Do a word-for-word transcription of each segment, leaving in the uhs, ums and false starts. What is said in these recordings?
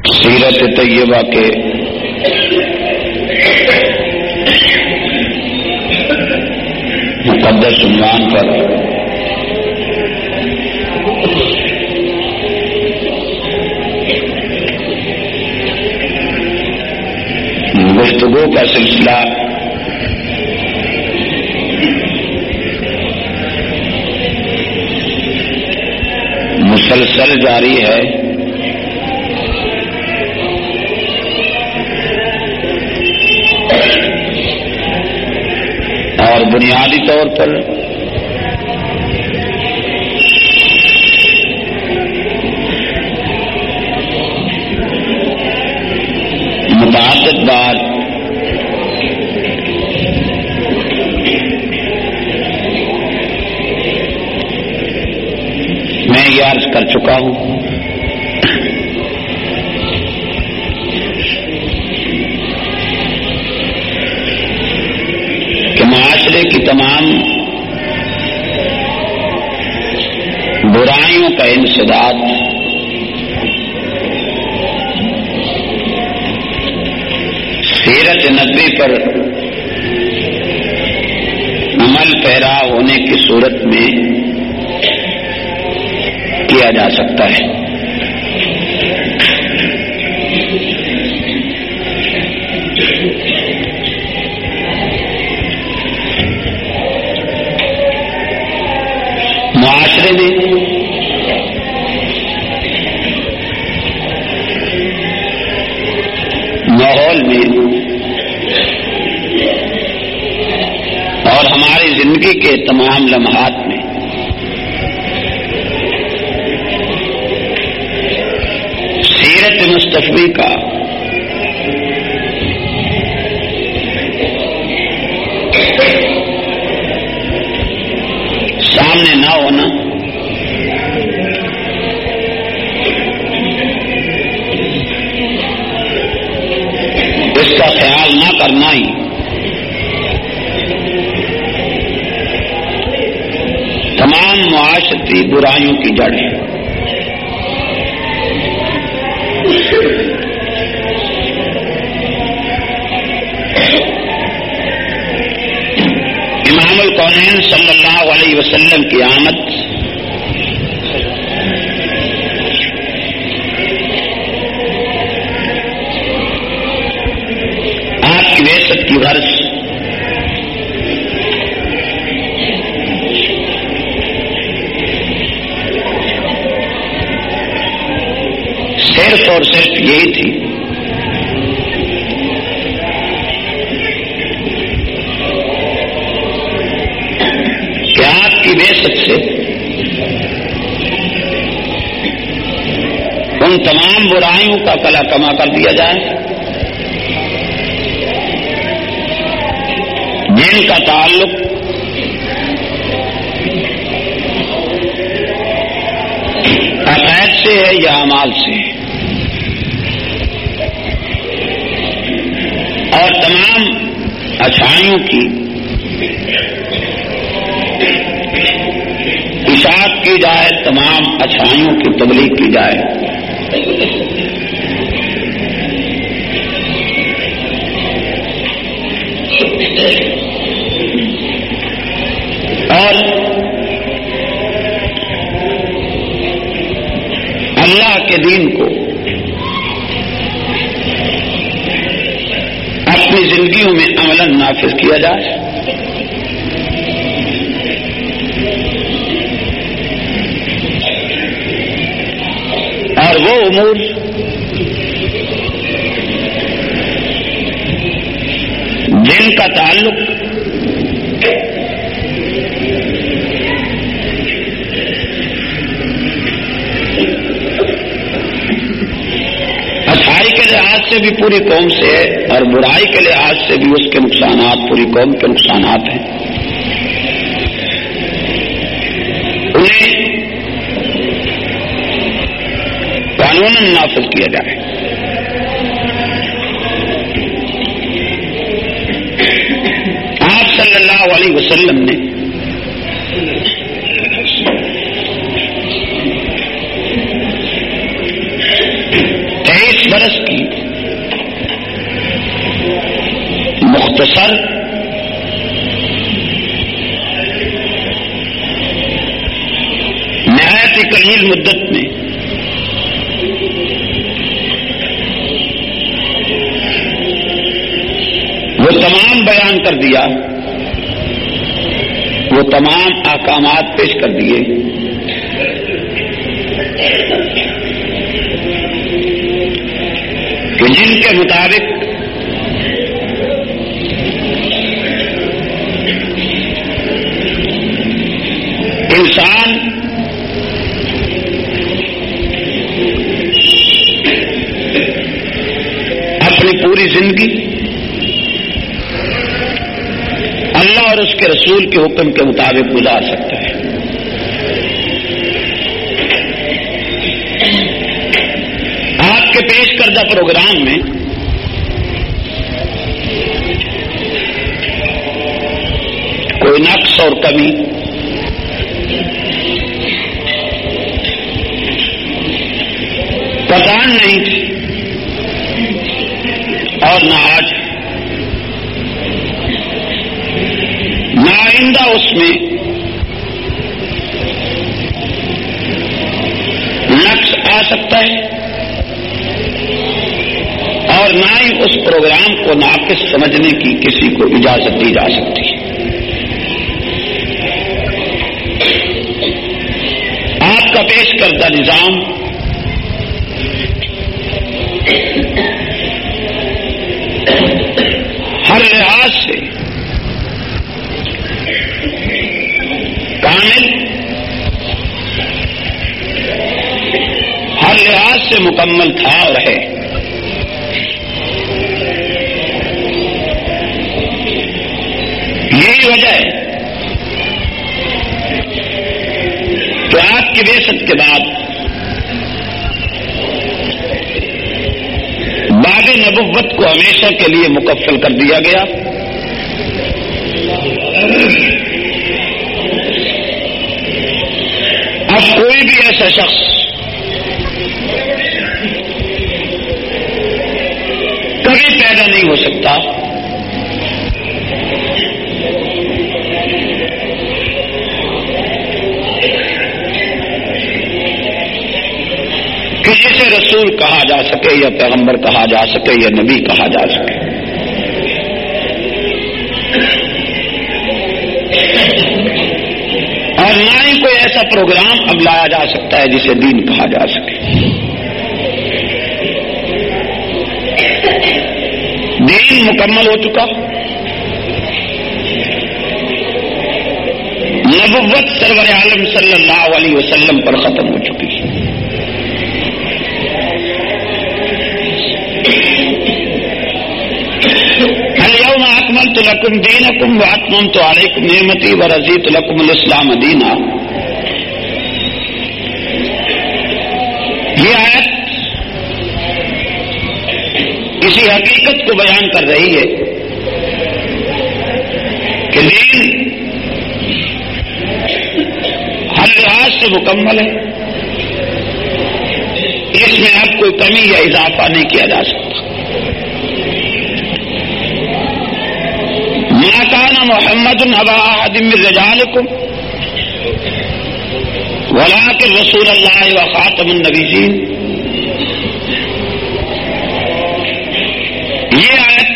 سیرت طیبہ کے مقدس عنوان پر گفتگو کا سلسلہ مسلسل جاری ہے اور بنیادی طور پر متعدد بار میں یہ عرض کر چکا ہوں کہ معاشرے کی تمام برائیوں کا انسداد سیرت نبوی پر عمل پیرا ہونے کی صورت میں کیا جا سکتا ہے۔ معاشرے میں ماحول میں اور ہماری زندگی کے تمام لمحات میں سیرت مصطفی کا سامنے نہ ہونا اس کا خیال نہ کرنا ہی تمام معاشرتی برائیوں کی جڑ ہے۔ امام الکونین صلی اللہ علیہ وسلم کی آمد آپ کی بعثت کی غرض صرف اور صرف یہی تھی کہ آپ کی بعثت سے ان تمام برائیوں کا کلا کما کر دیا جائے جن کا تعلق عقائد سے ہے یا اعمال سے ہے، اور تمام اچھائیوں کی اشاعت کی جائے، تمام اچھائیوں کی تبلیغ کی جائے۔ اور اللہ کے دین کو اپنی زندگیوں میں عملاً نافذ کیا جائے۔ اور وہ امور جن کا تعلق اچھائی کے لحاظ سے بھی پوری قوم سے ہے اور برائی کے لحاظ سے بھی اس کے نقصانات پوری قوم کے نقصانات ہیں، انہیں قانوناً نافذ کیا جائے۔ آپ صلی اللہ علیہ وسلم نے تیئیس برس کی مختصر نہایت ہی قلیل مدت میں وہ تمام بیان کر دیا، وہ تمام احکامات پیش کر دیے کہ جن کے مطابق انسان اپنی پوری زندگی اللہ اور اس کے رسول کے حکم کے مطابق گزار سکتا ہے۔ آپ کے پیش کردہ پروگرام میں کوئی نقص اور کمی پتان نہیں تھی اور نہ آج نہ آئندہ اس میں نقص آ سکتا ہے اور نہ ہی اس پروگرام کو ناقص سمجھنے کی کسی کو اجازت دی جا سکتی ہے۔ آپ کا پیش کردہ نظام ہر لحاظ سے کامل، ہر لحاظ سے مکمل تھا اور ہے۔ یہی وجہ ہے کہ آپ کی بعثت کے بعد باب نبوت کو ہمیشہ کے لیے مکفل کر دیا گیا۔ اب کوئی بھی ایسا شخص کبھی پیدا نہیں ہو سکتا کہ جسے رسول کہا جا سکے یا پیغمبر کہا جا سکے یا نبی کہا جا سکے۔ اور نہ ہی کوئی ایسا پروگرام اب لایا جا سکتا ہے جسے دین کہا جا سکے۔ دین مکمل ہو چکا، نبوت سرور عالم صلی اللہ علیہ وسلم پر ختم ہو چکی ہے۔ اليوم اکملت لکم دینکم واتممت علیکم نعمتی ورضیت لکم الاسلام دینا، یہ آیت اسی حقیقت کو بیان کر رہی ہے کہ دین ہر لحاظ سے مکمل ہے، اس میں اب کوئی کمی یا اضافہ نہیں کیا جا سکتا۔ ما كان محمد ابا احد من رجالكم ولكن رسول الله وخاتم النبيين، یہ آیت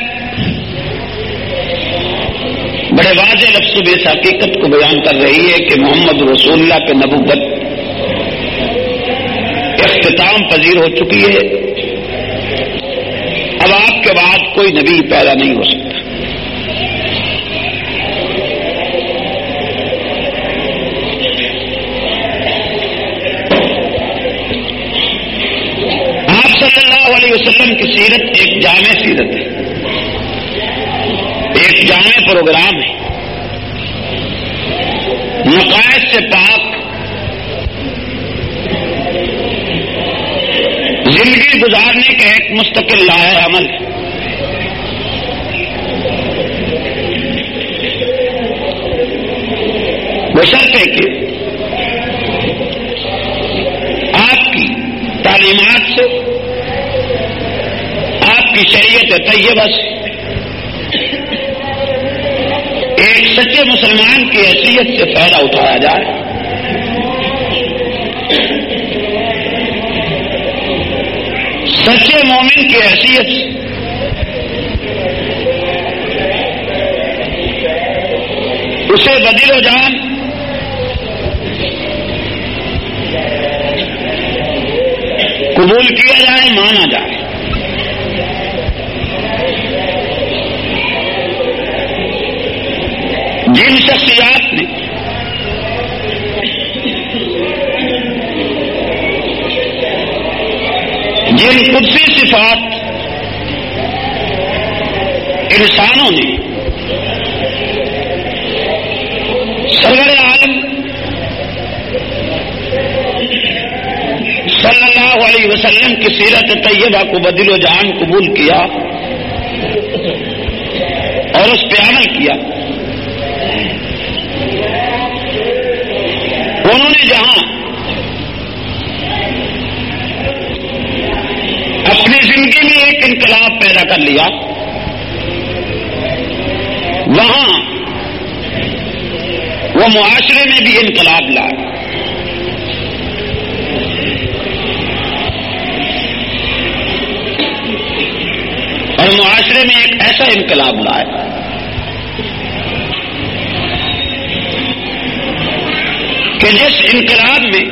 بڑے واضح لفظوں میں اس حقیقت کو بیان کر رہی ہے کہ محمد رسول اللہ کی نبوت اختتام پذیر ہو چکی ہے۔ اب آپ کے بعد کوئی نبی پیدا نہیں ہو سکتا۔ وسلم کی سیرت ایک جامع سیرت ہے، ایک جامع پروگرام ہے، نقائص سے پاک زندگی گزارنے کا ایک مستقل لاہ عمل ہے۔ بشرطے کہ آپ کی تعلیمات سے کی شریعت طیبہ سے ایک سچے مسلمان کی حیثیت سے فائدہ اٹھایا جائے، سچے مومن کی حیثیت سے اسے بدل و جان قبول کیا جائے، مانا جائے۔ جن شخصیات نے جن قدسی صفات انسانوں نے سرور عالم صلی اللہ علیہ وسلم کی سیرت طیبہ کو بدل و جان قبول کیا اور اس پہ عمل کیا، انہوں نے جہاں اپنی زندگی میں ایک انقلاب پیدا کر لیا، وہاں وہ معاشرے میں بھی انقلاب لائے۔ اور معاشرے میں ایک ایسا انقلاب لائے کہ جس انقلاب میں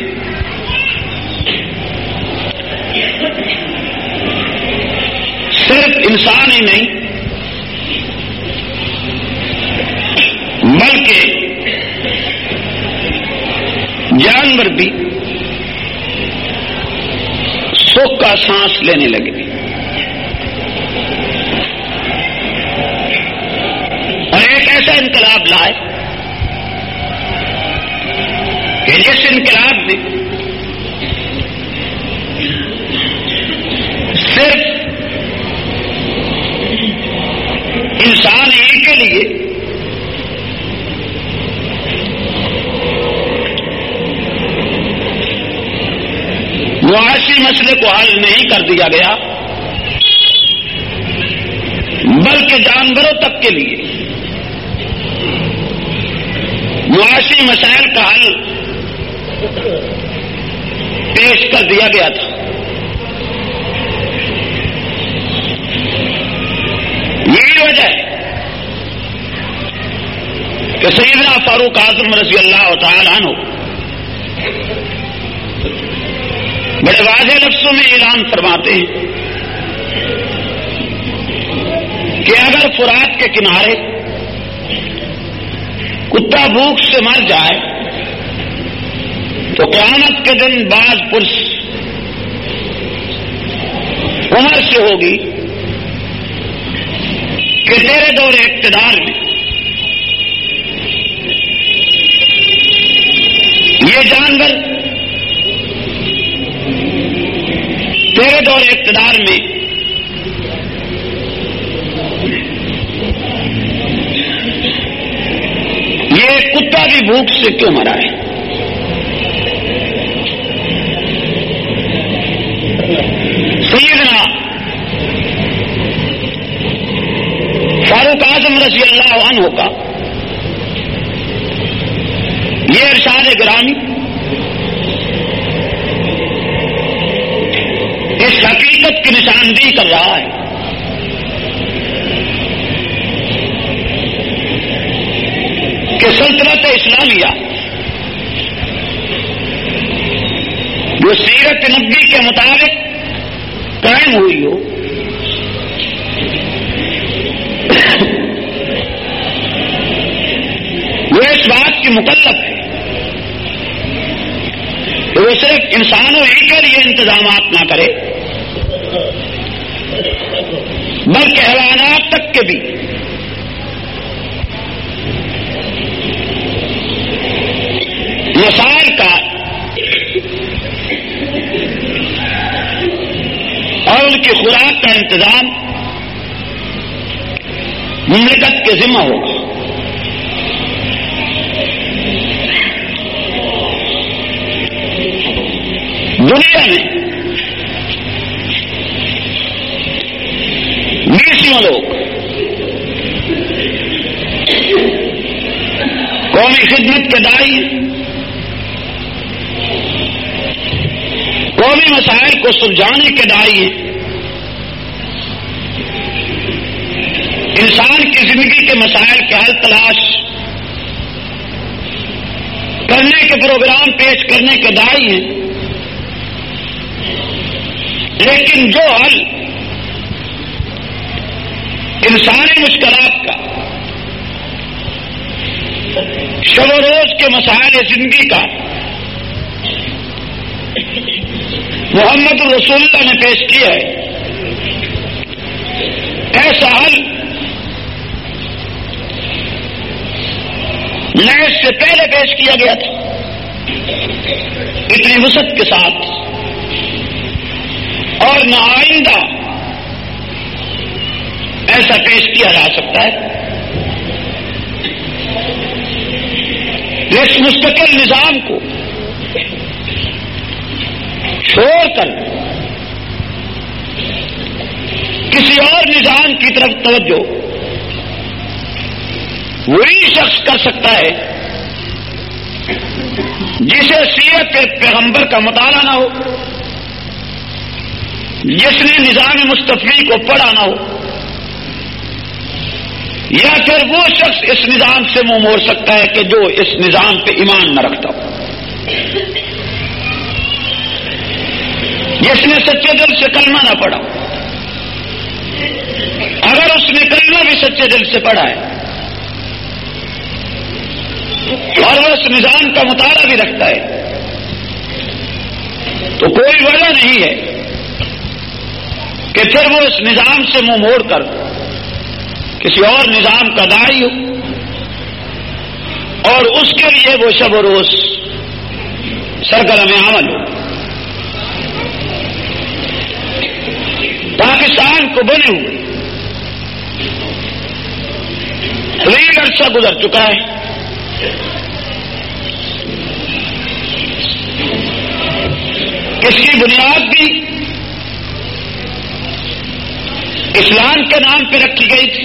صرف انسان ہی نہیں بلکہ جانور بھی سکھ کا سانس لینے لگے، اور ایک ایسا انقلاب لائے کہ جس انقلاب میں صرف انسان ہی کے لیے معاشی مسئلے کو حل نہیں کر دیا گیا بلکہ جانوروں تک کے لیے معاشی مسائل کا حل پیش کر دیا گیا تھا۔ یہی وجہ ہے کہ سیدنا فاروق اعظم رضی اللہ تعالیٰ عنہ بڑے واضح لفظوں میں اعلان فرماتے ہیں کہ اگر فرات کے کنارے کتا بھوک سے مر جائے تو قیامت کے دن بعض پرس عمر سے ہوگی کہ تیرے دور اقتدار میں یہ جانور تیرے دور اقتدار میں یہ کتا بھی بھوک سے کیوں مرا ہے؟ سیدنا فاروق اعظم رضی اللہ عنہ کا یہ ارشاد گرامی اس حقیقت کی نشاندہی کر رہا ہے کہ سلطنت اسلامیہ جو سیرت نبوی کے مطابق قائم ہوئی ہو، وہ اس بات کی مکلف ہے کہ وہ صرف انسانوں ہی کے لیے انتظامات نہ کرے بلکہ حیوانات تک کے بھی مسائل کا اور ان کی خوراک کا انتظام مملکت کے ذمہ ہوگا۔ دنیا میں کیوں لوگ قومی خدمت کے داعی ہیں، قومی مسائل کو سلجھانے کے داعی ہیں، انسان کی زندگی کے مسائل کے حل تلاش کرنے کے پروگرام پیش کرنے کے داعی ہیں، لیکن جو حل انسانی مشکلات کا، شب و روز کے مسائل زندگی کا محمد رسول اللہ نے پیش کیا ہے، ایسا حل نہ اس سے پہلے پیش کیا گیا تھا اتنی وسعت کے ساتھ، اور نہ آئندہ ایسا پیش کیا جا سکتا ہے۔ اس مستقل نظام کو چھوڑ کر کسی اور نظام کی طرف توجہ وہی شخص کر سکتا ہے جسے سیرت پیغمبر کا مطالعہ نہ ہو، جس نے نظام مصطفی کو پڑھا نہ ہو، یا پھر وہ شخص اس نظام سے منہ موڑ سکتا ہے کہ جو اس نظام پہ ایمان نہ رکھتا ہو، جس نے سچے دل سے کلمہ نہ پڑھا۔ اگر اس نے کلمہ بھی سچے دل سے پڑھا ہے اور وہ اس نظام کا مطالعہ بھی رکھتا ہے، تو کوئی وجہ نہیں ہے کہ پھر وہ اس نظام سے منہ موڑ کر کسی اور نظام کا داعی ہو اور اس کے لیے وہ شب و روز سرگرم عمل ہو۔ پاکستان کو بنے ہوئے طویل عرصہ گزر چکا ہے، اس کی بنیاد بھی اسلام کے نام پہ رکھی گئی تھی،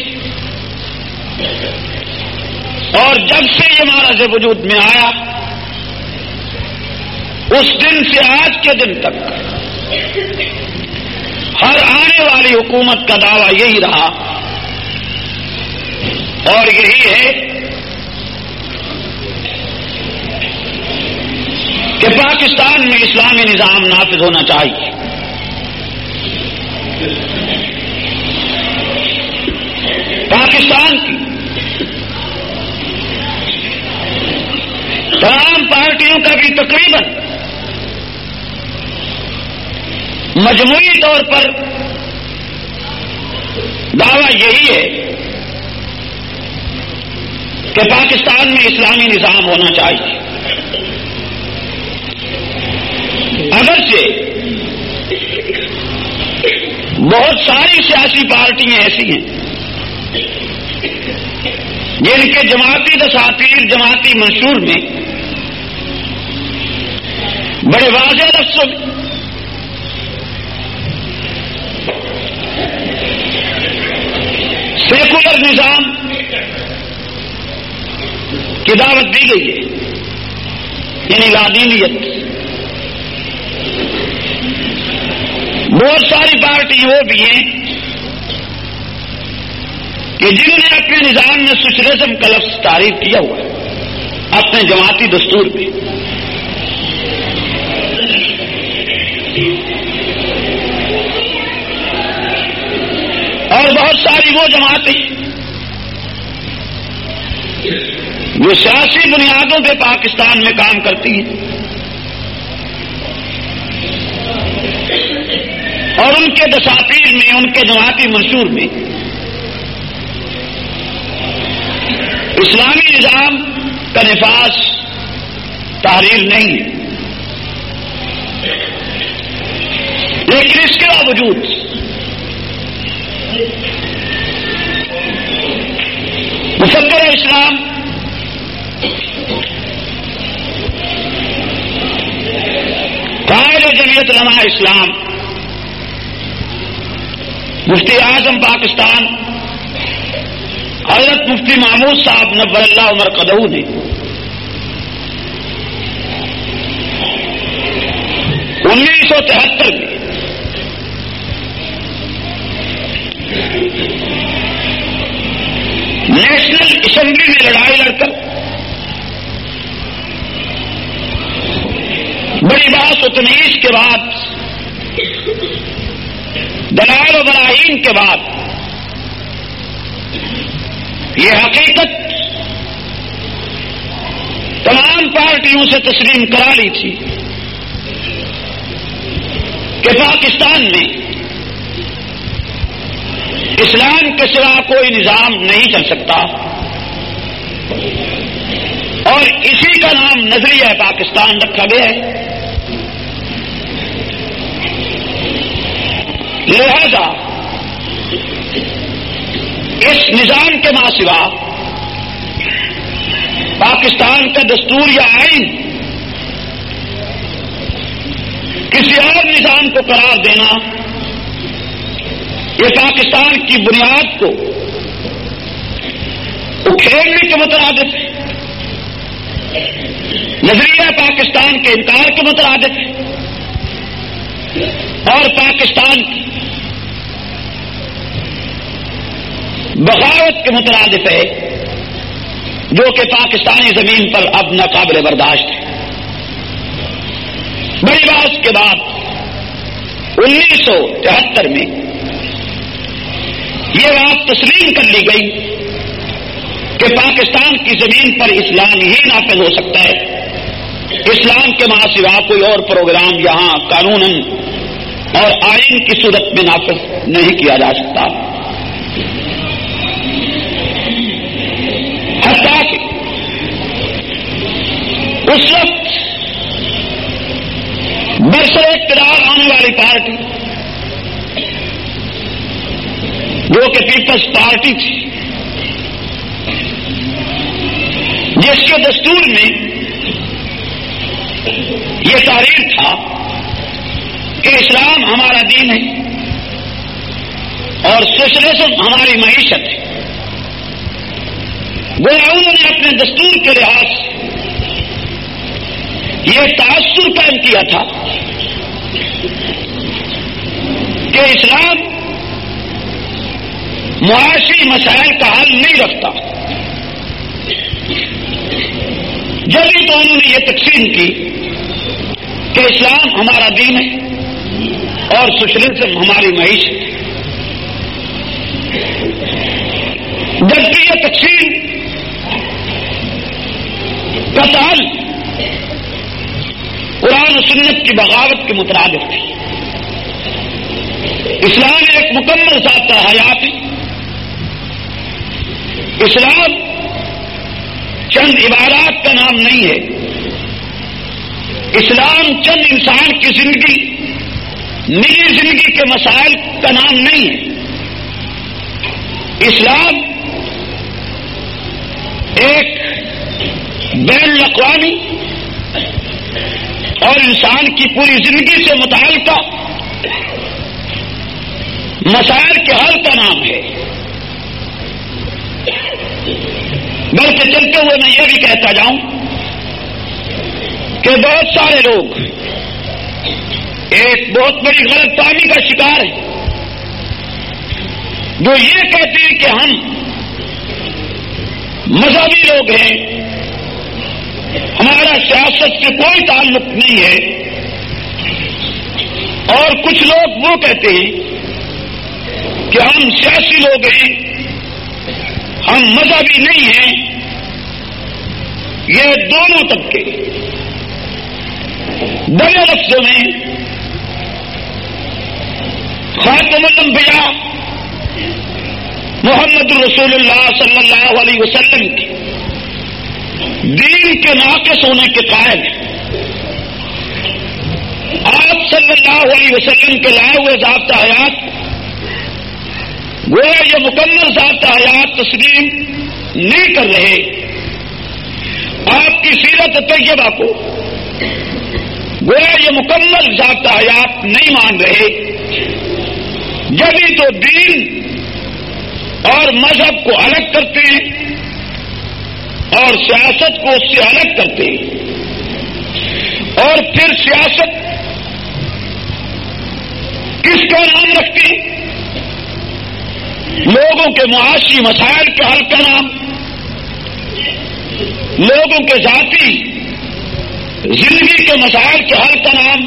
اور جب سے یہ مہاراج وجود میں آیا اس دن سے آج کے دن تک ہر آنے والی حکومت کا دعویٰ یہی رہا اور یہی ہے کہ پاکستان میں اسلامی نظام نافذ ہونا چاہیے۔ پاکستان کی تمام پارٹیوں کا بھی تقریباً مجموعی طور پر دعویٰ یہی ہے کہ پاکستان میں اسلامی نظام ہونا چاہیے۔ اگرچہ بہت ساری سیاسی پارٹیاں ایسی ہیں جن کے جماعتی دساتیر، جماعتی منشور میں بڑے واضح لفظوں میں سیکولر نظام کی دعوت دی گئی ہے، یعنی لادینیت۔ بہت ساری پارٹی وہ بھی ہیں کہ جنہوں نے اپنے نظام میں سوشلزم کا لفظ تعریف کیا ہوا ہے اپنے جماعتی دستور میں، اور بہت ساری وہ جماعتیں جو سیاسی بنیادوں پہ پاکستان میں کام کرتی ہیں اور ان کے دساتیر میں، ان کے جماعتی منشور میں اسلامی نظام کا نفاذ تحریر نہیں ہے، لیکن اس کے باوجود مصدر اسلام قائد جمعیت علماء اسلام مفتی اعظم پاکستان حضرت مفتی محمود صاحب نور اللہ مرقدہ نے انیس سو تہتر میں نیشنل اسمبلی میں لڑائی لڑ کر بڑی بات و تمیز کے بعد دلائل و براہین کے بعد یہ حقیقت تمام پارٹیوں سے تسلیم کرا لی تھی کہ پاکستان میں اسلام کے سوا کوئی نظام نہیں چل سکتا اور اسی کا نام نظریہ پاکستان رکھا گیا ہے. لہذا اس نظام کے ماں سوا پاکستان کا دستور یا آئین کسی اور نظام کو قرار دینا یہ پاکستان کی بنیاد کو اکھیڑنے کے مترادف ہے، نظریہ پاکستان کے انکار کے مترادف ہے اور پاکستان کی بغاوت کے مترادف ہے جو کہ پاکستانی زمین پر اب ناقابل برداشت ہے. بڑی بات کے بعد انیس سو تہتر میں یہ بات تسلیم کر لی گئی کہ پاکستان کی زمین پر اسلام ہی نافذ ہو سکتا ہے، اسلام کے ماں سوا کوئی اور پروگرام یہاں قانوناً اور آئین کی صورت میں نافذ نہیں کیا جا سکتا. حتیٰ کہ اس وقت برسر اقتدار آنے والی پارٹی جو کہ پیپلز پارٹی تھی، جس کے دستور میں یہ تحریر تھا کہ اسلام ہمارا دین ہے اور سوشلزم ہماری معیشت ہے، وہ انہوں نے اپنے دستور کے لحاظ سے یہ تاثر قائم کیا تھا کہ اسلام معاشی مسائل کا حل نہیں رکھتا. جب ہی تو انہوں نے یہ تقسیم کی کہ اسلام ہمارا دین ہے اور سوشلزم ہماری معیشت ہے، جبکہ یہ تقسیم کا تعلق قرآن و سنت کی بغاوت کے مترادف تھی. اسلام ایک مکمل ذات حیات ہے. اسلام چند عبادات کا نام نہیں ہے. اسلام چند انسان کی زندگی نجی زندگی کے مسائل کا نام نہیں ہے. اسلام ایک بین الاقوامی اور انسان کی پوری زندگی سے متعلقہ مسائل کے حل کا نام ہے. بلکہ چلتے ہوئے میں یہ بھی کہتا جاؤں کہ بہت سارے لوگ ایک بہت بڑی غلط فہمی کا شکار ہیں جو یہ کہتے ہیں کہ ہم مذہبی لوگ ہیں، ہمارا سیاست سے کوئی تعلق نہیں ہے، اور کچھ لوگ وہ کہتے ہیں کہ ہم سیاسی لوگ ہیں، ہم مذہبی نہیں ہیں. یہ دونوں طبقے بڑے لفظوں میں خاتم الانبیاء محمد رسول اللہ صلی اللہ علیہ وسلم کی دین کے ناقص ہونے کے قائل ہیں. آپ صلی اللہ علیہ وسلم کے لائے ہوئے ضابطہ حیات گویا یہ مکمل ضابطہ حیات تسلیم نہیں کر رہے، آپ کی سیرت طیبہ کو گویا یہ مکمل ضابطہ حیات نہیں مان رہے، جبھی تو دین اور مذہب کو الگ کرتے ہیں اور سیاست کو اس سے الگ کرتے ہیں، اور پھر سیاست کس کا نام رکھتے ہیں؟ لوگوں کے معاشی مسائل کے حل کا نام، لوگوں کے ذاتی زندگی کے مسائل کے حل کا نام،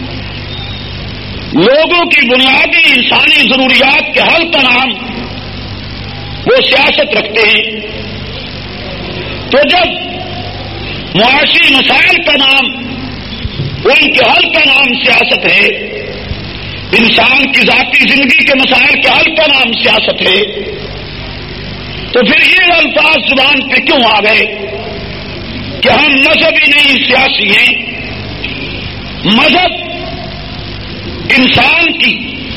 لوگوں کی بنیادی انسانی ضروریات کے حل کا نام وہ سیاست رکھتے ہیں۔ تو جب معاشی مسائل کا نام، ان کے حل کا نام سیاست ہے، انسان کی ذاتی زندگی کے مسائل کے حل کا نام سیاست ہے، تو پھر یہ الفاظ زبان پہ کیوں آ گئے کہ ہم مذہبی نہیں سیاسی ہیں؟ مذہب انسان کی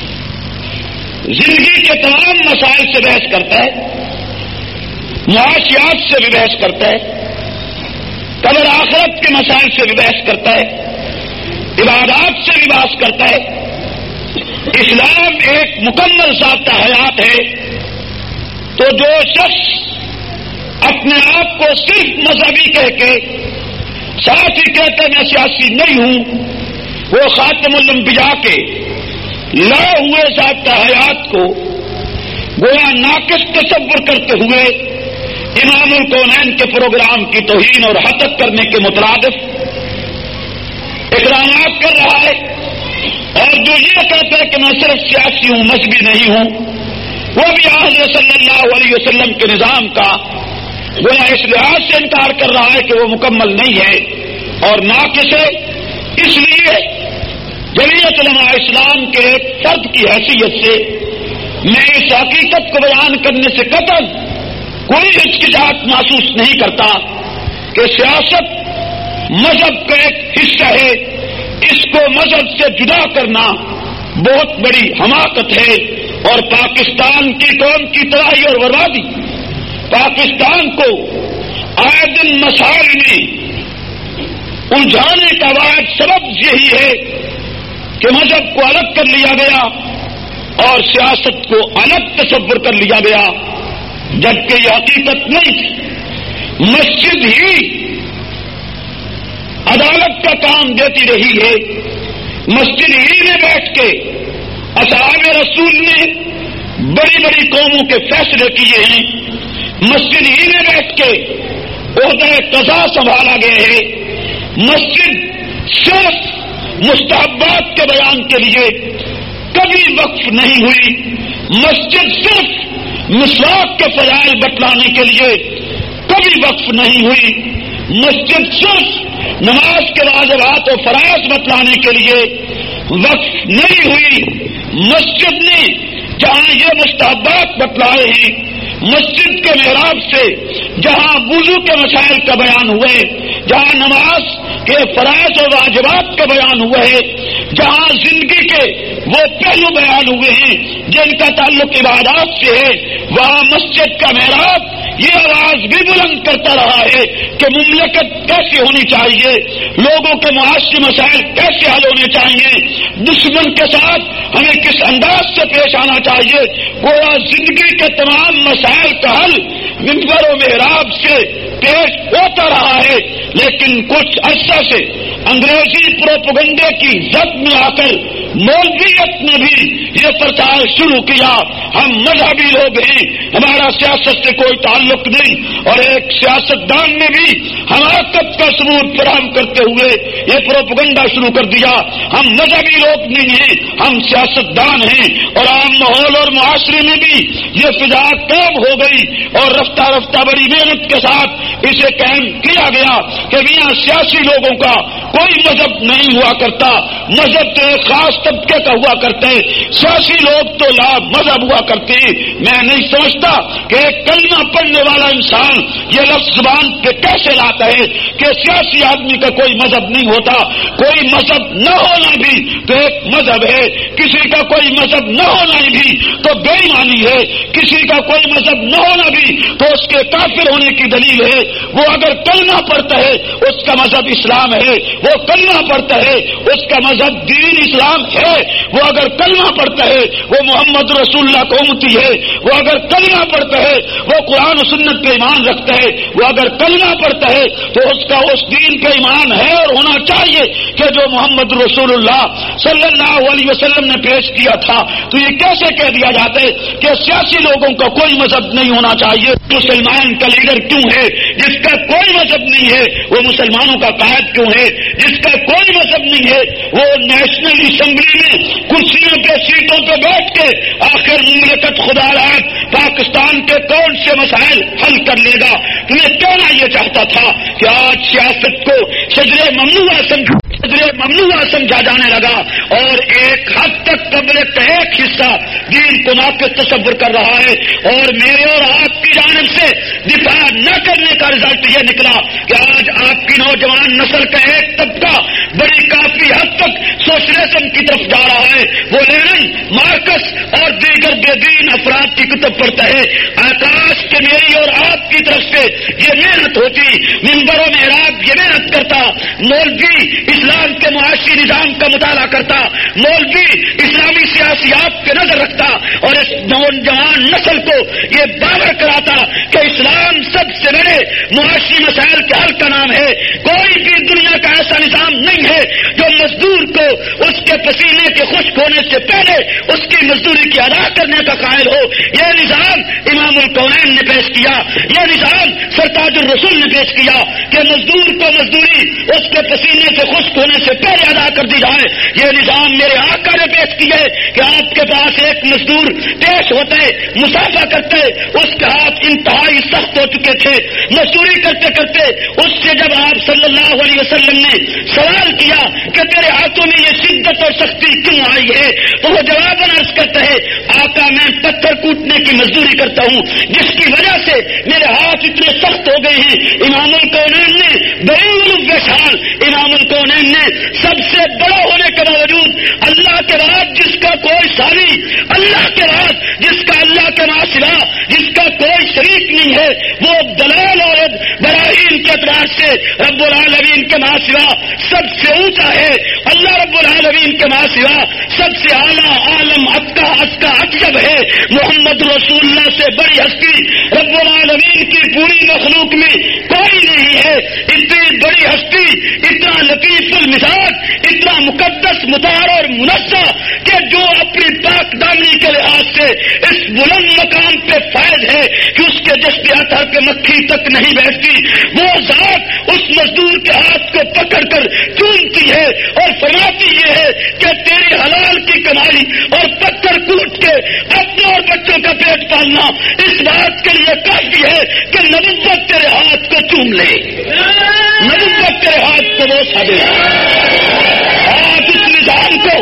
زندگی کے تمام مسائل سے بحث کرتا ہے، معاشیات سے بھی بحث کرتا ہے، قبر آخرت کے مسائل سے بھی بحث کرتا ہے، عبادات سے بھی بحث کرتا ہے۔ اسلام ایک مکمل ذاتہ حیات ہے، تو جو شخص اپنے آپ کو صرف مذہبی کہہ کے ساتھ ہی کہتے میں سیاسی نہیں ہوں، وہ خاتم الانبیاء کے لائے ہوئے ذاتہ حیات کو گویا ناقص تصور کرتے ہوئے امام الکونین کے پروگرام کی توہین اور حقت کرنے کے مترادف اقدامات کر رہا ہے، اور جو یہ کہتا ہے کہ میں صرف سیاسی ہوں مذہبی نہیں ہوں، وہ بھی حضرت صلی اللہ علیہ وسلم کے نظام کا گویا اس لحاظ سے انکار کر رہا ہے کہ وہ مکمل نہیں ہے اور ناقص ہے۔ اس لیے جمعیت علماء اسلام کے ایک فرد کی حیثیت سے میں اس حقیقت کو بیان کرنے سے قطعاً کوئی ہچکچاہٹ محسوس نہیں کرتا کہ سیاست مذہب کا ایک حصہ ہے، اس کو مذہب سے جدا کرنا بہت بڑی حماقت ہے، اور پاکستان کی قوم کی تباہی اور بربادی، پاکستان کو آئے دن مسائل میں الجھانے کا واحد سبب یہی ہے کہ مذہب کو الگ کر لیا گیا اور سیاست کو الگ تصور کر لیا گیا، جبکہ یہ حقیقت نہیں تھی۔ مسجد ہی عدالت کا کام دیتی رہی ہے، مسجد ہی میں بیٹھ کے اصحاب رسول نے بڑی بڑی قوموں کے فیصلے کیے ہیں، مسجد ہی میں بیٹھ کے عہدہ قضا سنبھالا گیا ہے، مسجد صرف مستحبات کے بیان کے لیے کبھی وقف نہیں ہوئی، مسجد صرف مسواک کے فضائل بتلانے کے لیے کبھی وقف نہیں ہوئی، مسجد صرف نماز کے واجبات و فرائض بتلانے کے لیے وقف نہیں ہوئی، مسجد نے جہاں یہ مستحبات بتلائے ہیں، مسجد کے محراب سے جہاں وضو کے مسائل کا بیان ہوئے، جہاں نماز کے فرائض و واجبات کا بیان ہوا ہے، جہاں زندگی کے وہ پہلو بیان ہوئے ہیں جن کا تعلق عبادات سے ہے، وہاں مسجد کا محراب یہ آواز بھی بلند کرتا رہا ہے کہ مملکت کیسے ہونی چاہیے، لوگوں کے معاشی مسائل کیسے حل ہونے چاہیے، دشمن کے ساتھ ہمیں کس انداز سے پیش آنا چاہیے، گویا زندگی کے تمام مسائل کا حل منبر و محراب سے پیش ہوتا رہا ہے۔ لیکن کچھ عرصہ سے انگریزی پروپیگنڈے کی زد میں آ کر مولویت نے بھی یہ پرچار شروع کیا، ہم مذہبی لوگ ہیں، ہمارا سیاست سے کوئی تعلق نہیں، اور ایک سیاستدان نے بھی حماقت کا ثبوت فراہم کرتے ہوئے یہ پروپیگنڈا شروع کر دیا، ہم مذہبی لوگ نہیں ہیں، ہم سیاستدان ہیں، اور عام ماحول اور معاشرے میں بھی یہ فضا قائم ہو گئی، اور رفتہ رفتہ بڑی محنت کے ساتھ اسے قائم کیا گیا کہ میاں سیاسی لوگوں کا کوئی مذہب نہیں ہوا کرتا، مذہب تو ایک خاص طبقے کا ہوا کرتے، سیاسی لوگ تو لا مذہب ہوا کرتے ہیں۔ میں نہیں سمجھتا کہ ایک کلمہ پڑھنے والا انسان یہ لفظ زبان پہ کیسے لاتا ہے کہ سیاسی آدمی کا کوئی مذہب نہیں ہوتا، کوئی مذہب نہ ہونا بھی تو ایک مذہب ہے، کسی کا کوئی مذہب نہ ہونا بھی تو بے ایمانی ہے، کسی کا کوئی مذہب نہ ہونا بھی تو اس کے کافر ہونے کی دلیل ہے، وہ اگر کلمہ پڑھتا ہے اس کا مذہب اسلام ہے، وہ کلمہ پڑھتا ہے اس کا مذہب دین اسلام ہے، وہ اگر کلمہ پڑھتا ہے وہ محمد رسول اللہ کو امتی ہے، وہ اگر کلمہ پڑھتا ہے وہ قرآن و سنت پہ ایمان رکھتا ہے، وہ اگر کلمہ پڑھتا ہے تو اس کا اس دین کا ایمان ہے اور ہونا چاہیے کہ جو محمد رسول اللہ صلی اللہ علیہ وسلم نے پیش کیا تھا۔ تو یہ کیسے کہہ دیا جاتا ہے کہ سیاسی لوگوں کا کوئی مذہب نہیں ہونا چاہیے؟ مسلمان کا لیڈر کیوں ہے جس کا کوئی مذہب نہیں ہے؟ وہ مسلمانوں کا قائد کیوں ہے جس کا کوئی مذہب نہیں ہے؟ وہ نیشنل اسمبلی میں کرسیوں پہ سیٹوں پہ بیٹھ کے آخر مملکت خدا رات پاکستان کے کون سے مسائل حل کر لے گا؟ تمہیں کہنا یہ چاہتا تھا کہ آج سیاست کو شجر ممنوعہ سمجھا شجر ممنوعہ سمجھا جانے لگا اور ایک حد تک قبل کا ایک حصہ دین کو ناقص تصور کر رہا ہے، اور میرے اور آپ کی جانب سے دفاع نہ کرنے کا رزلٹ یہ نکلا کہ آج آپ کی نوجوان نسل کا ایک طبقہ بڑی کافی حد تک سوشلزم کی طرف جا رہا ہے۔ وہ لینن، مارکس اور دیگر بے دین افراد کی کتب پڑھتا ہے۔ آکاش کے میری اور آپ کی طرف سے یہ محنت ہوتی، منبر و محراب یہ محنت کرتا، مولوی اسلام کے معاشی نظام کا مطالعہ کرتا، مولوی اسلامی سیاسیات پہ نظر رکھتا اور اس نوجوان نسل کو یہ باور کراتا کہ اسلام سب سے بڑے معاشی مسائل کے حل کا نام ہے۔ کوئی بھی دنیا کا ایسا نظام نہیں ہے جو مزدور کو اس کے پسینے کے خشک ہونے سے پہلے اس کی مزدوری کی ادا کرنے کا قائل ہو۔ یہ نظام امام الکونین نے پیش کیا، یہ نظام سرتاج الرسول نے پیش کیا کہ مزدور کو مزدوری اس کے پسینے سے خشک ہونے سے پہلے ادا کر دی جائے۔ یہ نظام میرے آقا نے پیش کیا ہے کہ آپ کے پاس ایک مزدور پیش ہوتا ہے، مسافہ کرتے اس کے ہاتھ انتہائی سخت ہو چکے تھے، مزدوری کرتے کرتے اس سے جب آپ صلی اللہ علیہ وسلم نے سوال کیا کہ تیرے ہاتھوں میں یہ شدت اور سختی کیوں آئی ہے، تو وہ جواب عرض کرتا ہے آقا میں پتھر کوٹنے کی مزدوری کرتا ہوں جس کی وجہ سے میرے ہاتھ اتنے سخت ہو گئے ہیں۔ امام الکونین نے بڑی شان امام الکونین نے سب سے بڑا ہونے کے باوجود اللہ کے بعد جس کا کوئی ثانی، اللہ کے بعد جس کا اللہ کے ماں سوا جس کا کوئی شریک نہیں ہے، وہ دلال اور براہین کے اعتبار سے رب العالمین کے ماں سوا سب سے اونچا ہے، اللہ رب العالمین کے ماں سوا سب سے اعلیٰ عالم اتقا ازکا اطیب ہے، محمد رسول اللہ سے بڑی ہستی رب العالمین کی پوری مخلوق میں کوئی نہیں ہے۔ اتنی بڑی ہستی، اتنا لطیف المزاج، اتنا مقدس مطہر اور منزہ کہ جو اپنی پاک دامنی کے لحاظ سے اس بلند مقام پہ فائز ہے کہ اس کے جسم اطہر پہ مکھی تک نہیں بیٹھتی، وہ ذات اس مزدور کے ہاتھ کو پکڑ کر چومتی ہے اور فرماتی یہ ہے کہ تیری حلال کی کمائی اور پتھر کوٹ کے اپنے اور بچوں کا پیٹ پالنا اس بات کے لیے کافی ہے کہ نبوت تیرے ہاتھ کو چوم لے، نبوت تیرے ہاتھ کو بوسہ دے۔ آج اس نظام کو،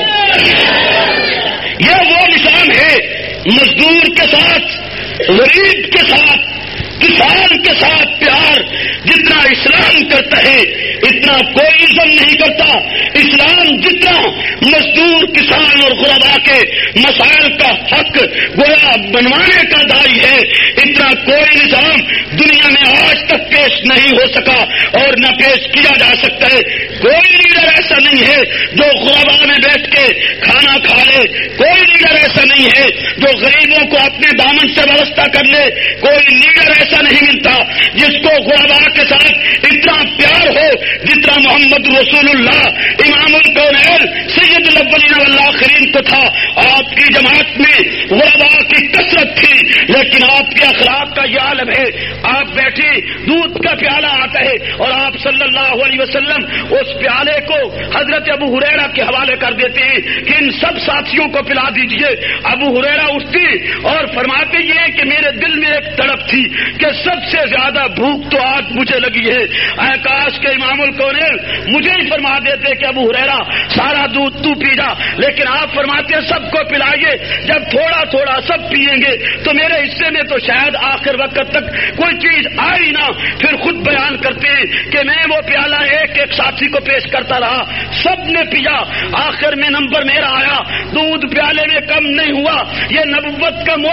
یہ وہ نظام ہے مزدور کے ساتھ، غریب کے ساتھ، کسان کے ساتھ پیار جتنا اسلام کرتا ہے اتنا کوئی عزم نہیں کرتا۔ اسلام جتنا مزدور، کسان اور غربا کے مسائل کا حق گویا بنوانے کا داعی ہے، اتنا کوئی نظام دنیا میں آج تک پیش نہیں ہو سکا اور نہ پیش کیا جا سکتا ہے۔ کوئی لیڈر ایسا نہیں ہے جو غربا میں بیٹھ کے کھانا کھا لے، کوئی لیڈر ایسا نہیں ہے جو غریبوں کو اپنے دامن سے وابستہ کر لے، کوئی لیڈر ایسا نہیں ملتا جس کو غربا کے ساتھ اتنا پیار ہو جتنا محمد رسول اللہ امام الکونین سید الاولین والآخرین کو تھا۔ آپ کی جماعت میں غربا کی کثرت تھی لیکن آپ کے اخلاق کا یہ عالم ہے، آپ بیٹھے دودھ کا پیالہ آتا ہے اور آپ صلی اللہ علیہ وسلم اس پیالے کو حضرت ابو ہریرہ کے حوالے کر دیتے ہیں کہ ان سب ساتھیوں کو پلا دیجئے۔ ابو ہریرہ اٹھتے اور فرماتے یہ کہ میرے دل میں ایک تڑپ تھی کہ سب سے زیادہ بھوک تو آج مجھے لگی ہے، اے کاش کے امام الکونین مجھے ہی فرما دیتے کہ ابو ہریرہ سارا دودھ تو پی جا، لیکن آپ فرماتے ہیں سب کو پلائیے، جب تھوڑا تھوڑا سب پیئیں گے تو میرے حصے میں تو شاید آخر وقت تک کوئی چیز آئی نہ۔ پھر خود بیان کرتے ہیں کہ میں وہ پیالہ ایک ایک ساتھی کو پیش کرتا رہا، سب نے پیا، آخر میں نمبر میرا آیا، دودھ پیالے میں کم نہیں ہوا۔ یہ نبوت کا موجود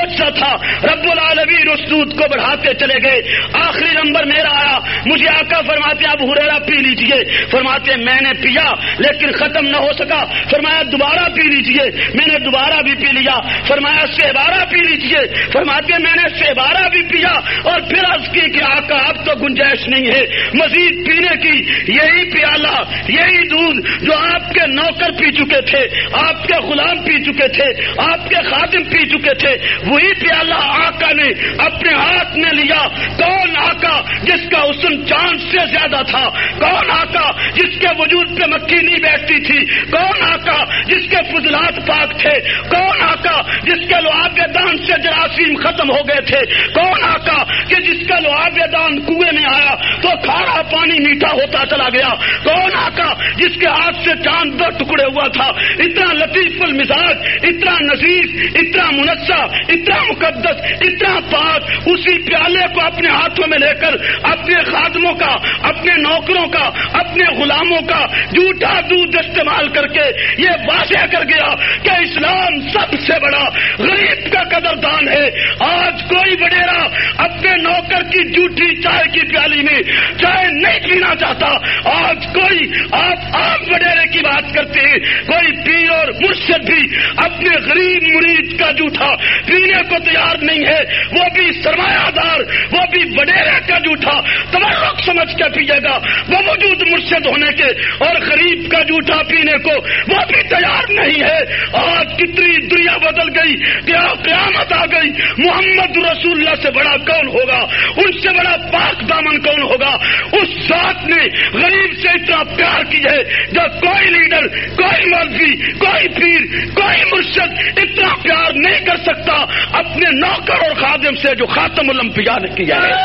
سوچ رہا تھا. رب العالمین اس دودھ کو بڑھاتے چلے گئے. آخری نمبر میرا آیا. مجھے آقا فرماتے ہیں ابو ہریرہ پی لیجئے. فرماتے ہیں میں نے پیا لیکن ختم نہ ہو سکا. فرمایا دوبارہ پی لیجئے. میں نے دوبارہ بھی پی لیا. فرمایا سہبارہ پی لیجئے. فرماتے ہیں میں نے سہبارہ بھی پیا اور پھر عرض کی کہ آقا اب تو گنجائش نہیں ہے مزید پینے کی. یہی پیالہ یہی دودھ جو آپ کے نوکر پی چکے تھے, آپ کے غلام پی چکے تھے, آپ کے خادم پی چکے تھے, وہی پیالہ آقا نے اپنے ہاتھ میں لیا. کون آقا جس کا حسن چاند سے زیادہ تھا؟ کون آقا جس کے وجود پہ مکھی نہیں بیٹھتی تھی؟ کون آقا جس کے فضلات پاک تھے؟ کون آقا جس کے لعاب دان سے جراثیم ختم ہو گئے تھے؟ کون آقا کہ جس کا لعاب دان کنویں میں آیا تو کھارا پانی میٹھا ہوتا چلا گیا؟ کون آقا جس کے ہاتھ سے چاند دو ٹکڑے ہوا تھا؟ اتنا لطیف المزاج, اتنا نزیز, اتنا منزہ, اتنا مقدس, اتنا پاک, اسی پیالے کو اپنے ہاتھوں میں لے کر اپنے خادموں کا, اپنے نوکروں کا, اپنے غلاموں کا جھوٹا دودھ استعمال کر کے یہ واضح کر گیا کہ اسلام سب سے بڑا غریب کا قدردان ہے. آج کوئی وڈیرا اپنے نوکر کی جھوٹی چائے کی پیالی میں چائے نہیں پینا چاہتا. آج کوئی آپ عام وڈیرے کی بات کرتے ہیں, کوئی پیر اور مرشد بھی اپنے غریب مرید کا جھوٹا پینے کو تیار نہیں ہے. وہ بھی سرمایہ دار, وہ بھی وڈیرے کا جھوٹا تبرک سمجھ کے پیے گا. وہ موجود مرشد ہونے کے اور غریب کا جھوٹا پینے کو وہ بھی تیار نہیں ہے. آج کتنی دنیا بدل گئی, کیا قیامت آ گئی. محمد رسول اللہ سے بڑا کون ہوگا؟ ان سے بڑا پاک دامن کون ہوگا؟ اس ذات نے غریب سے اتنا پیار کیا ہے جو کوئی لیڈر, کوئی مولوی, کوئی پیر, کوئی مرشد اتنا پیار نہیں کر سکتا اپنے نوکر اور خادم سے جو خاتم الانبیاء نے کیا ہے.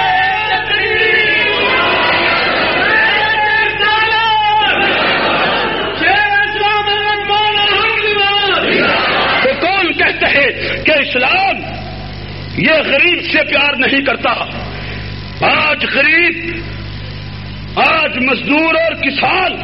تو کون کہتے ہیں کہ اسلام یہ غریب سے پیار نہیں کرتا؟ آج غریب, آج مزدور اور کسان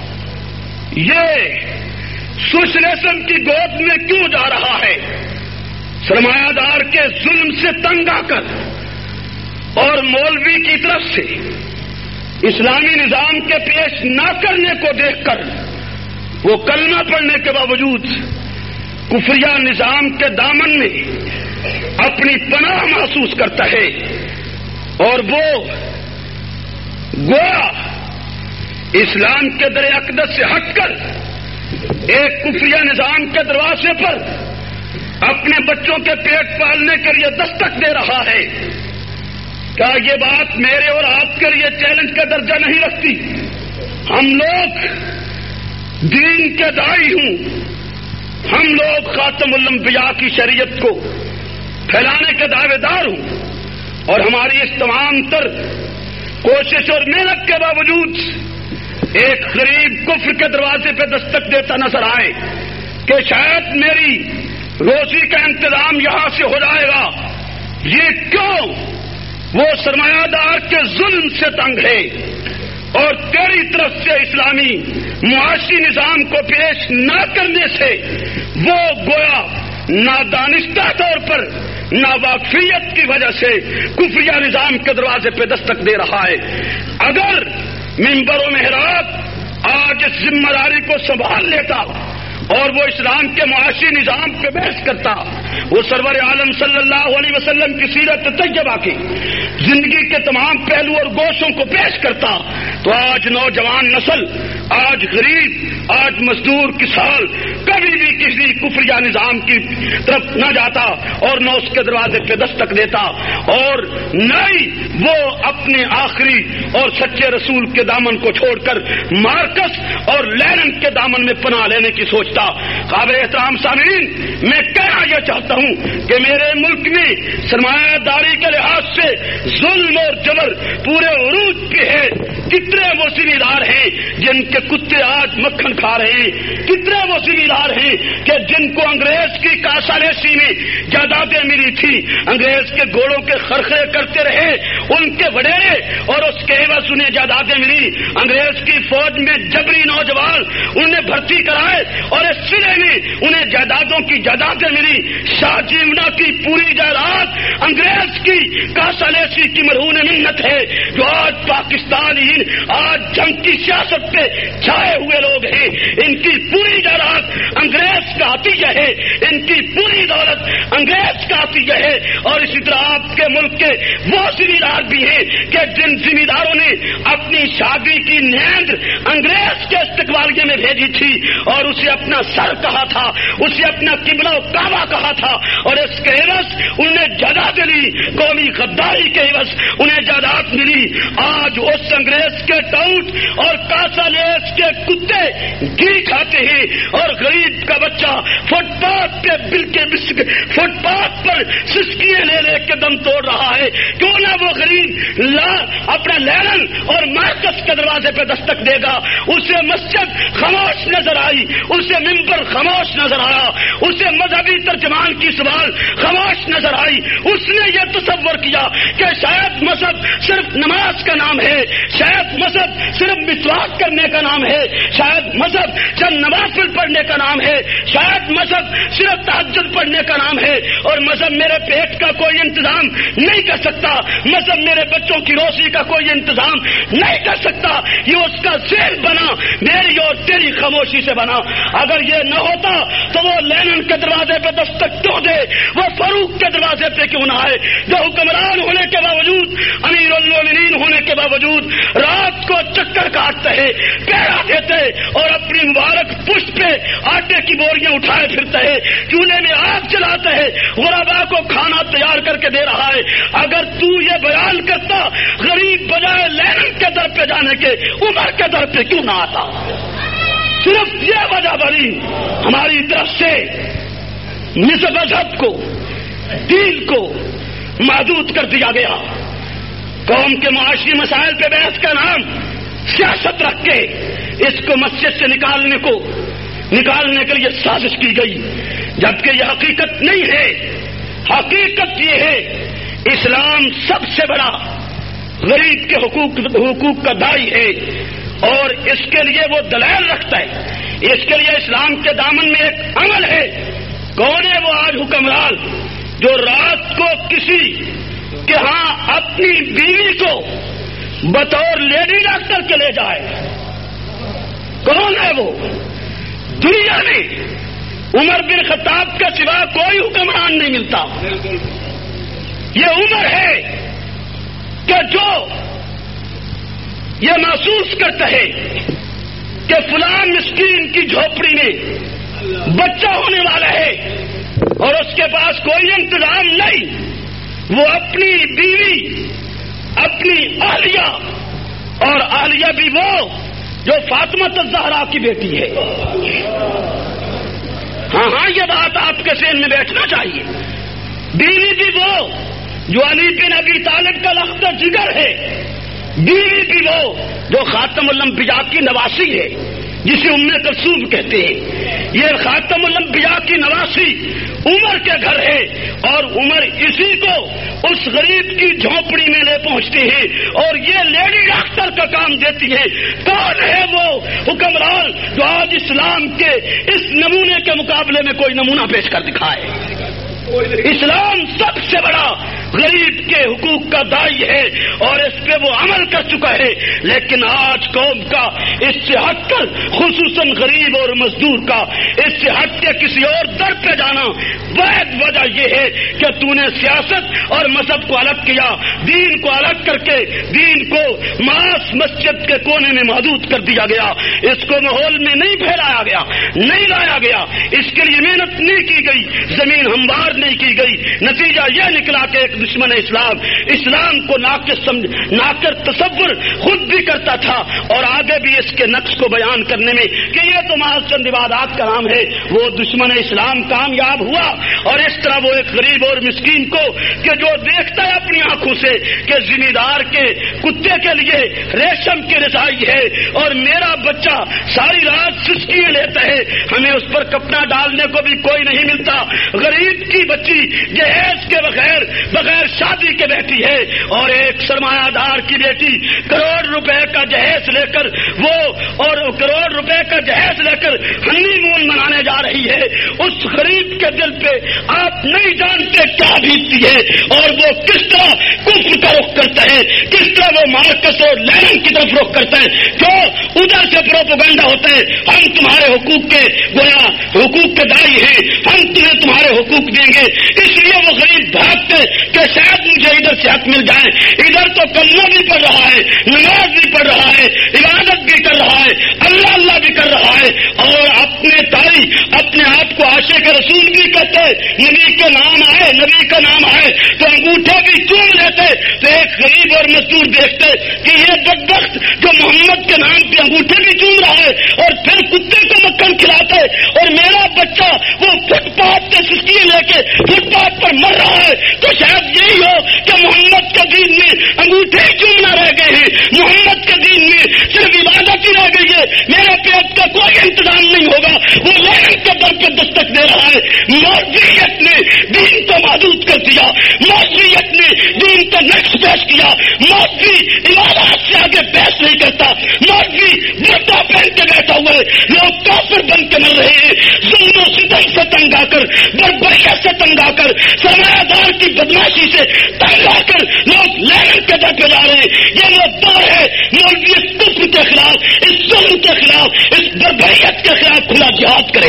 یہ سوشلزم کی گود میں کیوں جا رہا ہے؟ سرمایہ دار کے ظلم سے تنگ آ کر اور مولوی کی طرف سے اسلامی نظام کے پیش نہ کرنے کو دیکھ کر وہ کلمہ پڑھنے کے باوجود کفریہ نظام کے دامن میں اپنی پناہ محسوس کرتا ہے اور وہ گویا اسلام کے در اقدس سے ہٹ کر ایک کفریہ نظام کے دروازے پر اپنے بچوں کے پیٹ پالنے کے لیے دستک دے رہا ہے. کیا یہ بات میرے اور آپ کے لیے چیلنج کا درجہ نہیں رکھتی؟ ہم لوگ دین کے داعی ہوں, ہم لوگ خاتم الانبیاء کی شریعت کو پھیلانے کے دعوے دار ہوں اور ہماری اس تمام تر کوشش اور محنت کے باوجود ایک غریب کفر کے دروازے پہ دستک دیتا نظر آئے کہ شاید میری روزی کا انتظام یہاں سے ہو جائے گا. یہ کیوں؟ وہ سرمایہ دار کے ظلم سے تنگ ہے اور تیری طرف سے اسلامی معاشی نظام کو پیش نہ کرنے سے وہ گویا نادانستہ طور پر ناواقفیت کی وجہ سے کفریہ نظام کے دروازے پہ دستک دے رہا ہے. اگر منبر و محراب آج اس ذمہ داری کو سنبھال لیتا اور وہ اسلام کے معاشی نظام پہ بحث کرتا, وہ سرور عالم صلی اللہ علیہ وسلم کی سیرت طیبہ کی زندگی کے تمام پہلو اور گوشوں کو پیش کرتا, تو آج نوجوان نسل, آج غریب, آج مزدور کسان کبھی بھی کسی کفریہ نظام کی طرف نہ جاتا اور نہ اس کے دروازے پہ دستک دیتا, اور نہ ہی وہ اپنے آخری اور سچے رسول کے دامن کو چھوڑ کر مارکس اور لینن کے دامن میں پناہ لینے کی سوچتا. قابل احترام سامعین, میں کہنا یہ چاہتا ہوں کہ میرے ملک میں سرمایہ داری کے لحاظ سے ظلم اور جبر پورے عروج پہ ہے. کتنے وہ ذمہ دار ہیں جن کے کتے آج مکھن کھا رہے ہیں, کتنے وہ ذمہ دار ہیں کہ جن کو انگریز کی کاسالیسی میں جائیدادیں ملی تھی, انگریز کے گھوڑوں کے خرخرے کرتے رہے ان کے وڈیرے اور اس کے عوض انہیں جائیدادیں ملی. انگریز کی فوج میں جبری نوجوان انہیں بھرتی کرائے اور اس سلے میں انہیں جائیدادوں کی جائیدادیں ملی. شاہ جیونا کی پوری جائیداد انگریز کی کاسالیسی کی مرہون منت ہے. جو آج پاکستان ہی آج جنگ کی سیاست پہ چھائے ہوئے لوگ ہیں, ان کی پوری جائیداد انگریز کا عطیہ ہے, ان کی پوری دولت انگریز کا عطیہ ہے. اور اسی طرح آپ کے ملک کے وہ ذمہ دار بھی ہیں کہ جن ذمہ داروں نے اپنی شادی کی نیند انگریز کے استقبالیے میں بھیجی تھی اور اسے اپنا سر کہا تھا, اسے اپنا قبلہ و کعبہ کہا تھا, اور اس کے عوض انہیں جائیداد ملی, قومی غداری کے عوض انہیں جائیداد ملی. آج اس انگریز کے ٹاؤٹ اور کاسالیس کے کتے گھی کھاتے ہیں اور غریب کا بچہ فٹ پاتھ پہ بل کے فٹ پاتھ پر سسکیاں لے لے کے دم توڑ رہا ہے. کیوں نہ وہ غریب لا اپنا لینن اور مارکس کے دروازے پہ دستک دے گا. اسے مسجد خاموش نظر آئی, اسے ممبر خاموش نظر آیا, اسے مذہبی ترجمان کی سوال خاموش نظر آئی. اس نے یہ تصور کیا کہ شاید مذہب صرف نماز کا نام ہے, شاید مذہب صرف مسواک کرنے کا نام ہے, شاید مذہب چند نوافل پڑھنے کا نام ہے, شاید مذہب صرف تہجد پڑھنے کا نام ہے, اور مذہب میرے پیٹ کا کوئی انتظام نہیں کر سکتا, مذہب میرے بچوں کی روزی کا کوئی انتظام نہیں کر سکتا. یہ اس کا ذہن بنا, میری اور تیری خاموشی سے بنا. اگر یہ نہ ہوتا تو وہ لینن کے دروازے پہ دستک کیوں دے, وہ فاروق کے دروازے پہ کیوں نہ آئے, جو حکمران ہونے کے باوجود, امیر المومنین ہونے کے باوجود رات کو چکر کاٹتے ہیں, پیڑا دیتے اور اپنی مبارک پشت پہ آٹے کی بوریاں اٹھائے پھرتے ہیں, چولہے میں آگ جلاتے ہیں, غربا کو کھانا تیار کر کے دے رہا ہے. اگر تو یہ بیان کرتا غریب بجائے لینن کے در پہ جانے کے عمر کے در پہ کیوں نہ آتا. صرف یہ وجہ بڑی ہماری طرف سے مذہب کو, دین کو محدود کر دیا گیا. قوم کے معاشی مسائل پہ بحث کا نام سیاست رکھ کے اس کو مسجد سے نکالنے کو نکالنے کے لیے سازش کی گئی, جبکہ یہ حقیقت نہیں ہے. حقیقت یہ ہے اسلام سب سے بڑا غریب کے حقوق حقوق کا دائی ہے, اور اس کے لیے وہ دلائل رکھتا ہے. اس کے لیے اسلام کے دامن میں ایک عمل ہے. کون ہے وہ آج حکمران جو رات کو کسی کے ہاں اپنی بیوی کو بطور لیڈی ڈاکٹر کے لے جائے؟ کون ہے وہ؟ دنیا میں عمر بن خطاب کا سوا کوئی حکمران نہیں ملتا. یہ عمر ہے کہ جو یہ محسوس کرتا ہے کہ فلاں مسکین کی جھوپڑی میں بچہ ہونے والا ہے اور اس کے پاس کوئی انتظام نہیں, وہ اپنی بیوی, اپنی اہلیہ, اور اہلیہ بھی وہ جو فاطمہ الزہرا کی بیٹی ہے. ہاں ہاں یہ بات آپ کے ذہن میں بیٹھنا چاہیے. بیوی بھی وہ جو علی بن ابی طالب کا لخت جگر ہے, بیوی بھی وہ جو خاتم الانبیاء کی نواسی ہے, جسے ام کلثوم کہتے ہیں. یہ خاتم الانبیاء کی نواسی عمر کے گھر ہے, اور عمر اسی کو اس غریب کی جھونپڑی میں لے پہنچتی ہے اور یہ لیڈی ڈاکٹر کا کام دیتی ہے. کون ہے وہ حکمران جو آج اسلام کے اس نمونے کے مقابلے میں کوئی نمونہ پیش کر دکھائے؟ اسلام سب سے بڑا غریب کے حقوق کا دائی ہے اور اس پہ وہ عمل کر چکا ہے. لیکن آج قوم کا اس سے ہٹ کر, خصوصاً غریب اور مزدور کا اس سے ہٹ کے کسی اور در پہ جانا, واحد وجہ یہ ہے کہ تو نے سیاست اور مذہب کو الگ کیا, دین کو الگ کر کے دین کو ماس مسجد کے کونے میں محدود کر دیا گیا. اس کو ماحول میں نہیں پھیلایا گیا, نہیں لایا گیا, اس کے لیے محنت نہیں کی گئی, زمین ہموار نہیں کی گئی. نتیجہ یہ نکلا کہ ایک دشمن اسلام اسلام کو ناقص سمجھ ناقص تصور خود بھی کرتا تھا اور آگے بھی اس کے نقص کو بیان کرنے میں کہ یہ تو محض چند عبادات کا نام ہے. وہ دشمن اسلام کامیاب ہوا اور اس طرح وہ ایک غریب اور مسکین کو کہ جو دیکھتا ہے اپنے اپنی آنکھوں سے کہ ذمہ دار کے کتے کے لیے ریشم کی رضائی ہے اور میرا بچہ ساری رات سسکیاں لیتا ہے، ہمیں اس پر کپڑا ڈالنے کو بھی کوئی نہیں ملتا۔ غریب کی بچی جہیز کے بغیر بغیر شادی کے بیٹھی ہے اور ایک سرمایہ دار کی بیٹی کروڑ روپے کا جہیز لے کر وہ اور کروڑ روپے کا جہیز لے کر ہنی مون منانے جا رہی ہے۔ اس غریب کے دل پہ آپ نہیں جانتے کیا بیتتی ہے اور وہ کس طرح کفر کا رخ کرتا ہے، کس طرح وہ مارکس اور لینن کی طرف رخ کرتا ہے۔ کیوں؟ ادھر سے پروپیگنڈا ہوتا ہے ہم تمہارے حقوق کے گویا حقوق کے دائی ہیں، ہم تمہیں تمہارے حقوق دیں گے، اس لیے وہ غریب بھاگتے کہ شاید مجھے ادھر سے حق مل جائے۔ ادھر تو کلمہ بھی پڑھ رہا ہے، نماز بھی پڑھ رہا ہے، عبادت بھی کر رہا ہے، اللہ اللہ بھی کر رہا ہے اور اپنے تائی اپنے آپ کو عاشق رسول بھی کہتے ہیں، نبی کے نام آئے نبی کا نام آئے تو انگوٹھے بھی چوم لیتے۔ تو ایک غریب اور مزدور دیکھتے کہ یہ بدبخت جو محمد کے نام پہ انگوٹھے بھی چوم رہا ہے اور پھر کتے کو مکھن کھلاتے اور میرا بچہ وہ فٹ پاتھ سے سسکی لے کے فٹ پاتھ پر مر رہا ہے، تو شاید یہی ہو کہ محمد کے دین میں انگوٹھے ہی چومنا رہ گئے ہیں، محمد کے دین میں صرف عبادت ہی رہ گئی ہے، میرے پیٹ کا کوئی انتظام نہیں ہوگا۔ وہ لہن کے در پہ دستک دے رہا ہے۔ مولویت نے دین کو محدود کر دیا، مولویت نے دین کا نقش پیش کیا، مولوی عبادات سے آگے بحث نہیں کرتا، مولوی برقع پہن کے بیٹھا ہوا ہے، لوگ کافر بن کے مر رہے ہیں، ظلم و ستم سے تنگ آ کر، بربریت سے تنگ آ کر، سرمایہ دار کی بدماشی سے تنگ آ کر لوگ لہن کے در پہ جا رہے ہیں۔ یہ وہ دور ہے مولوی اس کفر کے خلاف، اس ظلم کے خلاف، اس بربریت کے خلاف کھلا جہاد کرے۔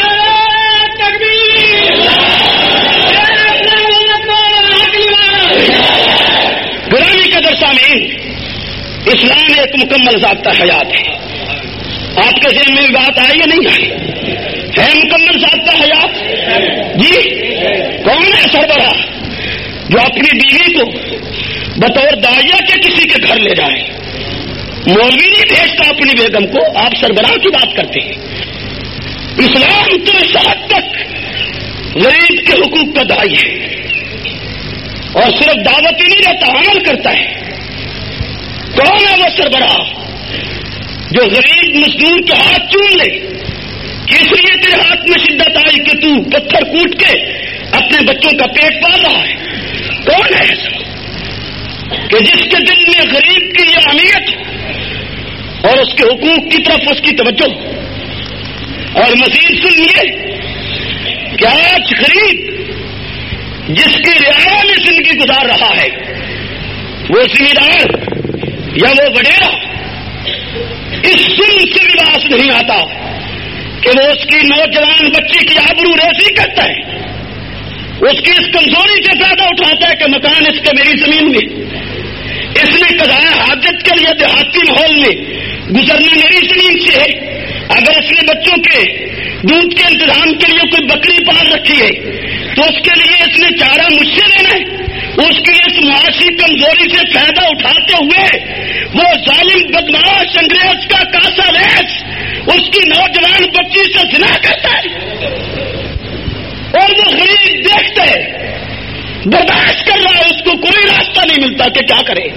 غلامی کے درسہ میں اسلام ایک مکمل ضابطہ حیات ہے۔ آپ کے ذہن میں بات آئی یا نہیں آئی؟ ہے مکمل ضابطہ حیات؟ جی کون ہے سربراہ جو اپنی بیوی کو بطور داعیہ کے کسی کے گھر لے جائے؟ مولوی نہیں بھیجتا اپنی بیگم کو، آپ سربراہ کی بات کرتے ہیں۔ اسلام تو اس حد تک غریب کے حقوق کا داعی ہے اور صرف دعوت ہی نہیں دیتا، عمل کرتا ہے۔ کون ہے وہ سربراہ جو غریب مزدور کے ہاتھ چوم لے کہ اس لیے تیرے ہاتھ میں شدت آئی کہ تو پتھر کوٹ کے اپنے بچوں کا پیٹ پال رہا ہے؟ کون ہے ایسا کہ جس کے دل میں غریب کی یہ اہمیت اور اس کے حقوق کی طرف اس کی توجہ؟ اور مزید سنیے کہ آج غریب جس کی رعایا میں زندگی گزار رہا ہے، وہ ذمہ دار یا وہ وڈیرا اس ظلم سے بھی باز نہیں آتا کہ وہ اس کی نوجوان بچی کی آبرو ریزی کرتا ہے، اس کی اس کمزوری سے فائدہ اٹھاتا ہے کہ مکان اس کے میری زمین میں، اس نے قضاء حاجت کے لیے دیہاتی ماحول میں گزرنا میری زمین سے ہے۔ اگر اس نے بچوں کے دودھ کے انتظام کے لیے کوئی بکری پال رکھی ہے تو اس کے لیے اس نے چارہ مجھ سے لینا ہے۔ اس کی اس معاشی کمزوری سے فائدہ اٹھاتے ہوئے وہ ظالم بدماش انگریز کا کاسا ریس اس کی نوجوان بچی سے زنا کرتا ہے اور وہ غریب دیکھتے برداشت کر رہا ہے، اس کو کوئی راستہ نہیں ملتا کہ کیا کرے۔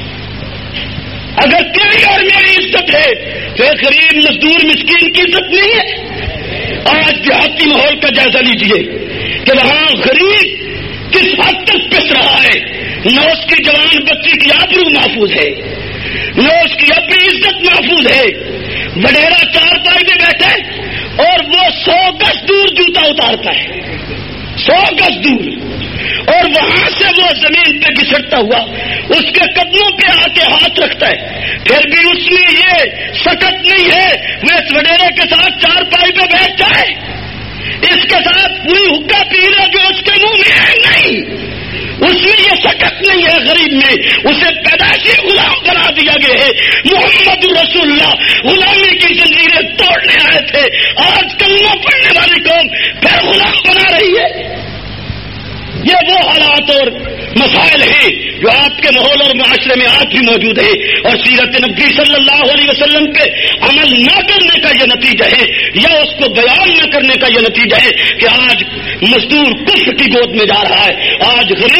اگر تیری اور میری عزت ہے تو ایک غریب مزدور مسکین کی عزت نہیں ہے۔ آج دیہاتی ماحول کا جائزہ لیجیے کہ وہاں غریب کس حد تک پس رہا ہے، نہ اس کی جوان بچی کی آبرو محفوظ ہے، نہ اس کی اپنی عزت محفوظ ہے۔ وڈیرا چار پائی میں بیٹھے اور وہ سو گز دور جوتا اتارتا ہے، سو گز دور، اور وہاں سے وہ زمین پہ گھسٹتا ہوا اس کے قدموں پہ آ کے ہاتھ رکھتا ہے، پھر بھی اس میں یہ سکت نہیں ہے وہ اس وڈیرے کے ساتھ چار پائی پہ بیٹھ جائے، اس کے ساتھ پوری حکا پی لے جو اس کے منہ میں ہے، نہیں، اس میں یہ سکت نہیں ہے۔ غریب میں اسے پیدائشی غلام بنا دیا گیا ہے۔ محمد رسول اللہ غلامی کی زنجیریں توڑنے آئے تھے، آج کلمہ پڑھنے والی قوم پھر غلام بنا رہی ہے۔ یہ وہ حالات اور مسائل ہیں جو آپ کے ماحول اور معاشرے میں آج بھی موجود ہے، اور سیرت نبی صلی اللہ علیہ وسلم کے عمل نہ کرنے کا یہ نتیجہ ہے یا اس کو بیان نہ کرنے کا یہ نتیجہ ہے کہ آج مزدور کفر کی گود میں جا رہا ہے، آج غریب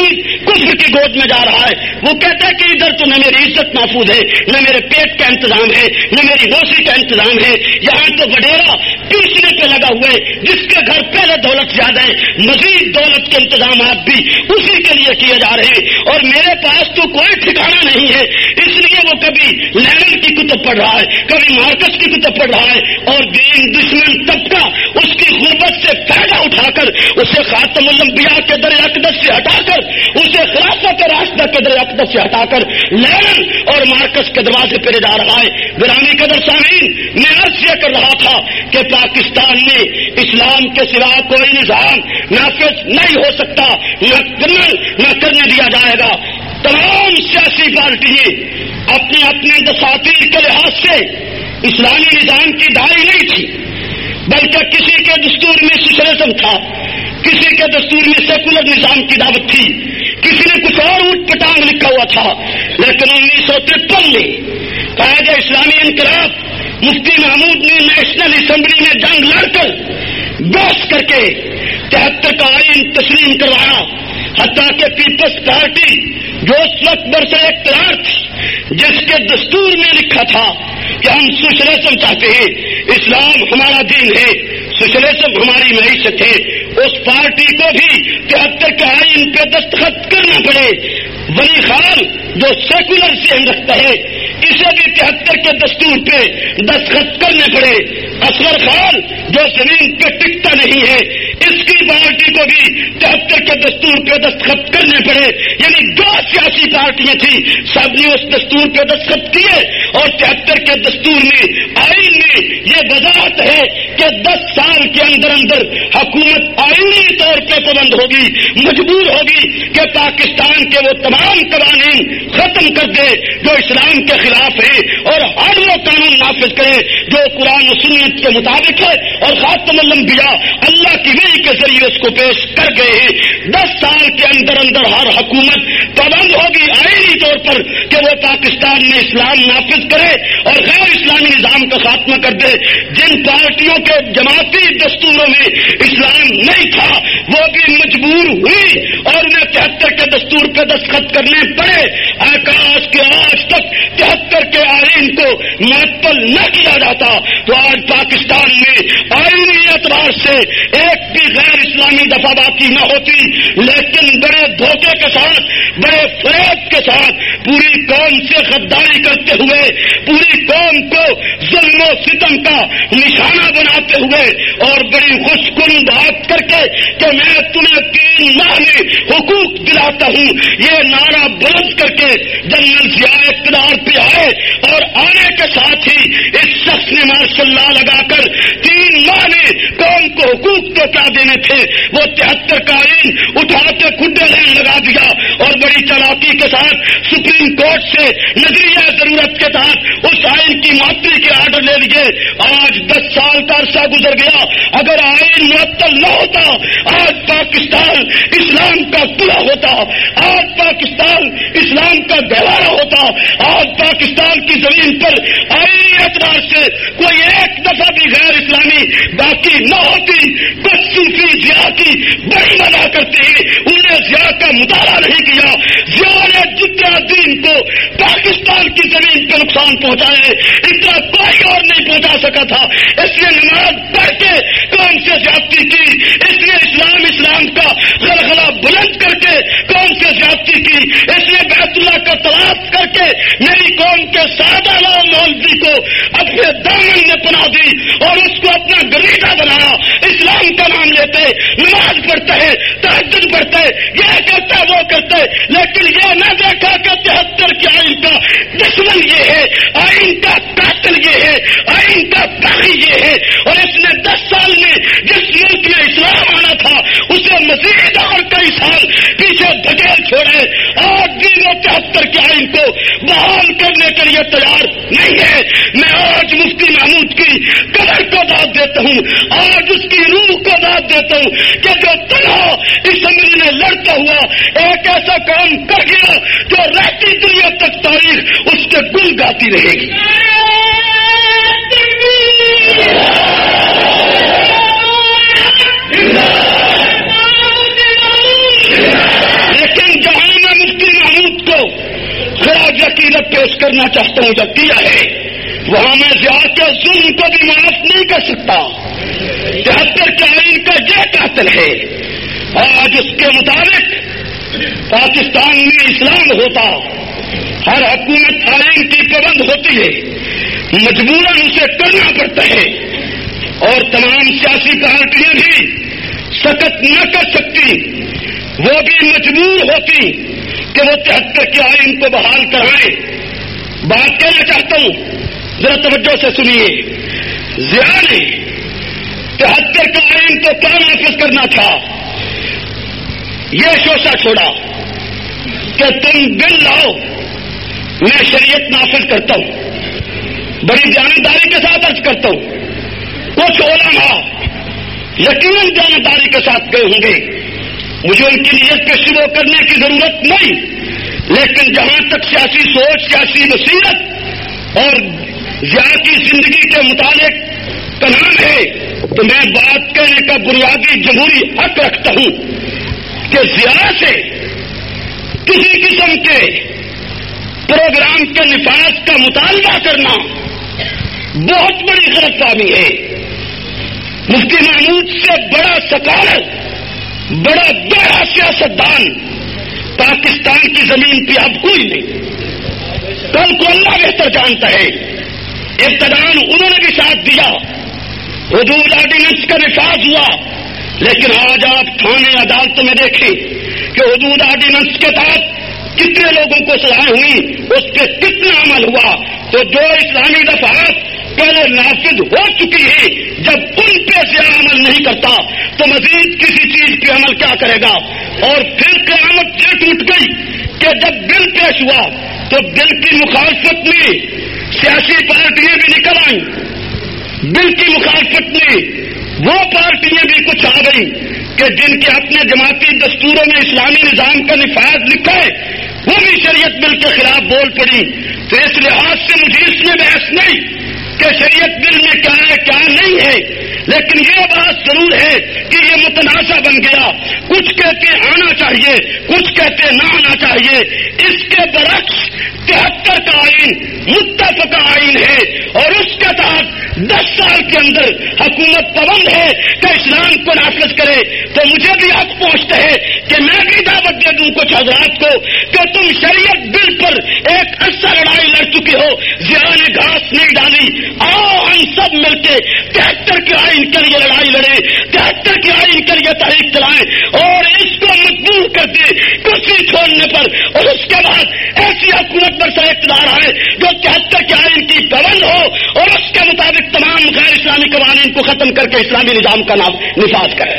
کفر کی گود میں جا رہا ہے. وہ کہتا ہے کہ ادھر تو نہ میری عزت محفوظ ہے، نہ میرے پیٹ کا انتظام ہے، نہ میری روزی کا انتظام ہے. یہاں تو وڈیرا پیسنے پہ لگا ہوا ہے، جس کے گھر پہلے دولت زیادہ ہے، مزید دولت کے انتظامات بھی اسی کے لیے کیے جا رہے ہیں. اور میرے پاس تو کوئی ٹھکانا نہیں ہے. اس لیے وہ کبھی لینن کی کتب پڑھ رہا ہے، کبھی مارکس کی کتب پڑھ رہا ہے، اور دین دشمن طبقہ اس کی غربت سے فائدہ اٹھا کر اسے خاتم الانبیاء کے در اقدس سے ہٹا کر، اسے خلافت راستہ کے در اقدس سے ہٹا کر لینن اور مارکس کے دروازے پہ جا رہا ہے. گرامی قدر سامعین، میں عرض یہ کر رہا تھا کہ پاکستان میں اسلام کے سوا کوئی نظام نافذ نہیں ہو سکتا، نہ کرنا نہ کرنے دیا جائے گا. تمام سیاسی پارٹیاں اپنے اپنے دساتیر کے لحاظ سے اسلامی نظام کی داعی نہیں تھی، بلکہ کسی کے دستور میں سوشلزم تھا، کسی کے دستور میں سیکولر نظام کی دعوت تھی، کسی نے کچھ اور اوٹ پٹانگ لکھا ہوا تھا. لیکن انیس سو ترپن میں قائد اسلامی انقلاب مفتی محمود نے نیشنل اسمبلی میں جنگ لڑ کر بحث کر کے تہتر کا آئین تسلیم کروایا. حتیٰ کہ پیپلز پارٹی جو اس وقت برسر اقتدار تھی، جس کے دستور میں لکھا تھا کہ ہم سوشلزم چاہتے ہیں، اسلام ہمارا دین ہے، سوشلزم ہماری معیشت ہے، اس پارٹی کو بھی تہتر کے آئین پہ دستخط کرنا پڑے. ولی خان جو سیکولر ذہن رکھتا ہے، اسے بھی تہتر کے دستور پہ دستخط کرنے پڑے. اصغر خان جو زمین پہ ٹکتا نہیں ہے، اس کی پارٹی کو بھی تہتر کے دستور پہ دستخط کرنے پڑے. یعنی دو سیاسی پارٹیاں تھیں، سب نے اس دستور پہ دستخط کیے. اور تہتر کے دستور میں آئین میں یہ وضاحت ہے کہ دس سال کے اندر اندر حکومت آئینی طور پہ پابند ہوگی، مجبور ہوگی کہ پاکستان کے وہ تمام قوانین ختم کر دے جو اسلام کے خلاف ہے، اور ہر وہ قانون نافذ کرے جو قرآن و سنت کے مطابق ہے اور خاتم الانبیاء اللہ کی وحی کے ذریعے اس کو پیش کر گئے ہیں. دس سال کے اندر اندر ہر حکومت پابند ہوگی آئینی طور پر کہ وہ پاکستان میں اسلام نافذ کرے اور غیر اسلامی نظام کا خاتمہ کر دے. جن پارٹیوں کے جماعتی دستوروں میں اسلام نہیں تھا وہ بھی مجبور ہوئی اور انہیں تہتر کے دستور پہ دستخط کرنے پڑے. آکاش کے آج تک تہتر کے آئین کو معطل نہ کیا جاتا تو آج پاکستان میں آئینی اعتبار سے ایک بھی غیر اسلامی دفعہ باقی نہ ہوتی. لیکن بڑے دھوکے کے ساتھ، بڑے فریب کے ساتھ پوری قوم سے غداری کرتے ہوئے، پوری قوم کو ظلم و ستم کا نشانہ بناتے ہوئے اور بڑی خوش کن بات کر کے کہ میں تمہیں تین ماہ میں حقوق دلاتا ہوں، یہ نعرہ بلند کر کے جنرل ضیاء اقتدار پہ آئے. اور آنے کے ساتھ ہی اس شخص نے ماشاء اللہ لگا کر تین ماہ میں قوم کو حقوق تو کیا دینے تھے، وہ تہتر کا آئین اٹھا کے کھڈے لین لگا دیا اور بڑی چالاکی کے ساتھ سپریم کورٹ سے نظریہ ضرورت کے تحت اس آئین کی معطلی کے آرڈر لے لیے. آج دس سال کا عرصہ گزر گیا، اگر آئین معطل نہ ہوتا آج پاکستان اسلام کا قلعہ ہوتا، آج پاکستان اسلام کا گہوارہ ہوتا، آج پاکستان کی زمین پر آئینی اعتبار سے کوئی ایک دفعہ بھی غیر اسلامی باقی نہ ہوتی. کچھ صوفی ضیاء کی بڑی مزہ کرتے ہیں، انہوں نے ضیاء کا مطالعہ نہیں کیا. ضیاء نے جتنا دین کو پاکستان کی زمین پہ نقصان پہنچائے اتنا کوئی اور نہیں پہنچا سکا تھا. اس لیے نماز پڑھ کے قوم سے زیادتی کی، اس لیے اسلام اسلام کا غلغلہ بلند کر کے قوم سے زیادتی کی، اس لیے بیت اللہ کا طواف کر کے میری قوم کے سادہ لال مولوی کو اپنے دامن میں پناہ دی اور اس کو اپنا گریزہ بنایا. اسلام کا نام لیتے، نماز پڑھتا ہے، تہجد پڑھتا ہے، یہ کرتا ہے وہ کرتا ہے، لیکن یہ نہ دیکھا کہ تہتر کے آئین کا دشمن یہ ہے، آئین کا قاتل یہ ہے، آئین کا باغی یہ ہے. اور اس نے دس سال میں جس ملک میں اسلام آنا تھا اسے مزید اور کئی سال پیچھے دھکیل چھوڑے. آج بھی وہ تہتر کے آئین کو بحال کرنے کے لیے تیار نہیں ہے. میں آج مفتی محمود کی قدر کو داد دیتا ہوں، آج اس کی روح کو داد دیتا ہوں کہ جو تنہا اسمبلی میں لڑتا ہوا ایک ایسا کام کر گیا جو رہتی دنیا تک تاریخ اس کے گل گاتی رہے گی. لیکن جہاں عقیدت پیش کرنا چاہتا ہوں جو کیا ہے وہاں میں ضیاء کے ظلم کو بھی معاف نہیں کر سکتا. تہتر کے آئین کا یہ قاتل ہے. آج اس کے مطابق پاکستان میں اسلام ہوتا, ہر حکومت آئین کی پابند ہوتی ہے, مجبوراً اسے کرنا پڑتا ہے, اور تمام سیاسی پارٹیاں بھی سکت نہ کر سکتی, وہ بھی مجبور ہوتی کہ وہ تہتر کے آئین کو بحال کرائیں. بات کہنا چاہتا ہوں, ذرا توجہ سے سنیے. ضیاء نے تہتر کا آئین تو کیا نافذ کرنا تھا, یہ شوشہ چھوڑا کہ تم بل لاؤ میں شریعت نافذ کرتا ہوں. بڑی دیانتداری کے ساتھ عرض کرتا ہوں, کچھ علماء یقیناً دیانتداری کے ساتھ گئے ہوں گے, مجھے ان کی نیت کے شروع کرنے کی ضرورت نہیں, لیکن جہاں تک سیاسی سوچ, سیاسی بصیرت اور ضیاء کی زندگی کے متعلق کلام ہے تو میں بات کہنے کا بنیادی جمہوری حق رکھتا ہوں کہ ضیاء سے کسی قسم کے پروگرام کے نفاذ کا مطالبہ کرنا بہت بڑی غلط فہمی ہے. مفتی محمود سے بڑا سکالر, بڑا بڑا سیاستدان پاکستان کی زمین پہ اب کوئی نہیں. کل کو اللہ بہتر جانتا ہے, ابتدان انہوں نے بھی ساتھ دیا, حدود آرڈیننس کا نفاذ ہوا, لیکن آج آپ تھانے عدالتوں میں دیکھیں کہ حدود آرڈیننس کے تحت کتنے لوگوں کو سزائیں ہوئی, اس پہ کتنا عمل ہوا. تو جو اسلامی دفعات پہلے نافذ ہو چکی ہے, جب ان پہ سے عمل نہیں کرتا تو مزید کسی چیز پہ عمل کیا کرے گا. اور پھر قیامت یہ ٹوٹ گئی کہ جب بل پیش ہوا تو بل کی مخالفت میں سیاسی پارٹیاں بھی نکل آئیں, بل کی مخالفت میں وہ پارٹیاں بھی کچھ آ گئیں کہ جن کے اپنے جماعتی دستوروں میں اسلامی نظام کا نفاذ لکھا ہے, وہ بھی شریعت بل کے خلاف بول پڑی. تو اس لحاظ سے مجھے اس میں بحث نہیں کہ شریعت بل میں کیا ہے کیا نہیں ہے, لیکن یہ بات ضرور ہے کہ یہ متنازع بن گیا. کچھ کہتے آنا چاہیے, کچھ کہتے نہ آنا چاہیے. اس کے برعکس تہتر کا آئین متفقہ آئین ہے, اور اس کے تحت دس سال کے اندر حکومت پابند ہے کہ اسلام کو نافذ کرے. تو مجھے بھی حق پہنچتا ہے کہ میں بھی دعوت دے دوں کچھ حضرات کو کہ تم شریعت بل پر ایک عرصہ لڑائی لڑ چکے ہو, ضیاء نے گھاس نہیں ڈالی, آؤ ہم سب مل کے تہتر کے آئین کے لیے لڑائی لڑے, تہتر کے آئین کے لیے تحریک چلائیں اور اس کو مجبور کر دے کرسی چھوڑنے پر, اور اس کے بعد ایسی حکومت پر سر اقتدار آئے جو تہتر کے آئین کی پابند ہو اور اس کے مطابق تمام غیر اسلامی قوانین کو ختم کر کے اسلامی نظام کا نام نفاذ کرے.